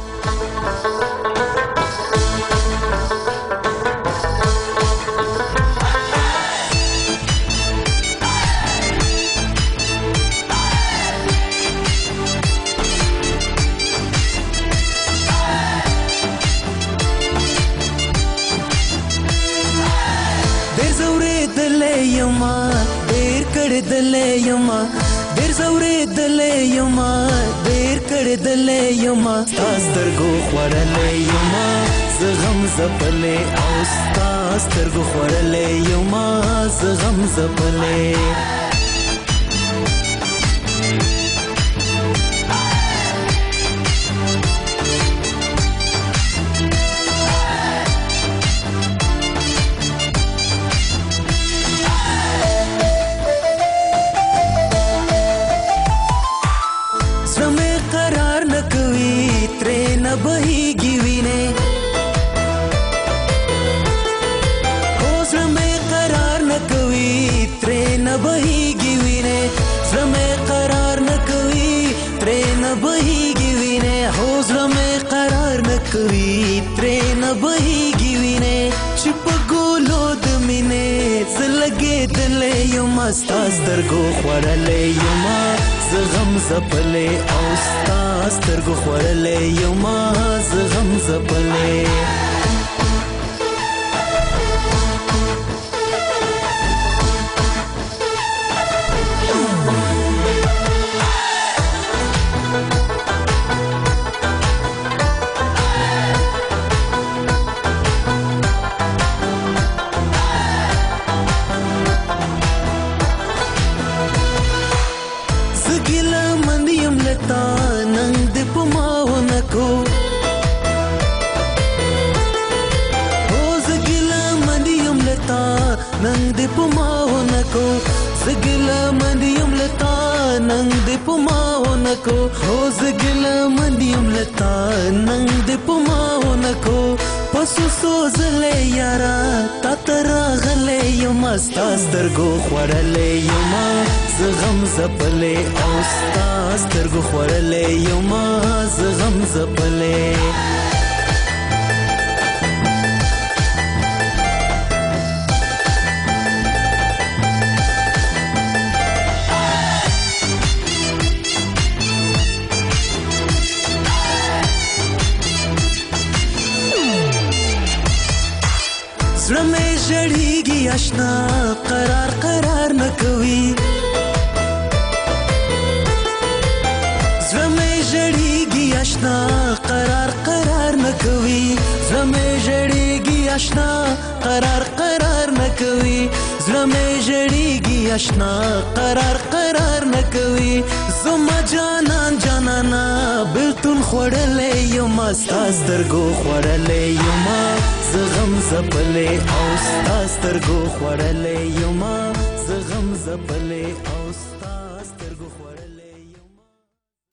یما ډیر کړه دلې یما ډیر زورې دلې یما ډیر کړه دلې یما تاسو درګو خورلې یما زغم زپلې او تاسو درګو خورلې یما زغم زپلې बहेगी वीने हौसला में करार न कवी ट्रेन बहेगी वीने हौसला में करार न कवी ट्रेन बहेगी वीने हौसला में करार न कवी ट्रेन बहेगी वीने छिप गोलो दमिने लगे दले यो मस्तास दरगो खवरले यो मा زغم زپلې او ستاس ترګو خورلې یو ما زغم زپلې ننګ دې پماونه کو زګلا مندیم لتا ننګ دې پماونه کو هو زګلا مندیم لتا ننګ دې پماونه کو پسو سوزلې یارا تا تر غلې یم استاس درګو خورلې یم زغم زپلې او استاس درګو خورلې یم زغم زپلې زړه جړیږي آشنا قرار قرار نه کوي زړه جړیږي آشنا قرار قرار نه کوي زړه جړیږي آشنا قرار قرار نه کوي زړه جړیږي آشنا قرار قرار نه کوي زما جانان جانانا بلتون خړلې یم استاس درګو خړلې یم زغم زپلې او ستاس ترګو خورلې یما زغم زپلې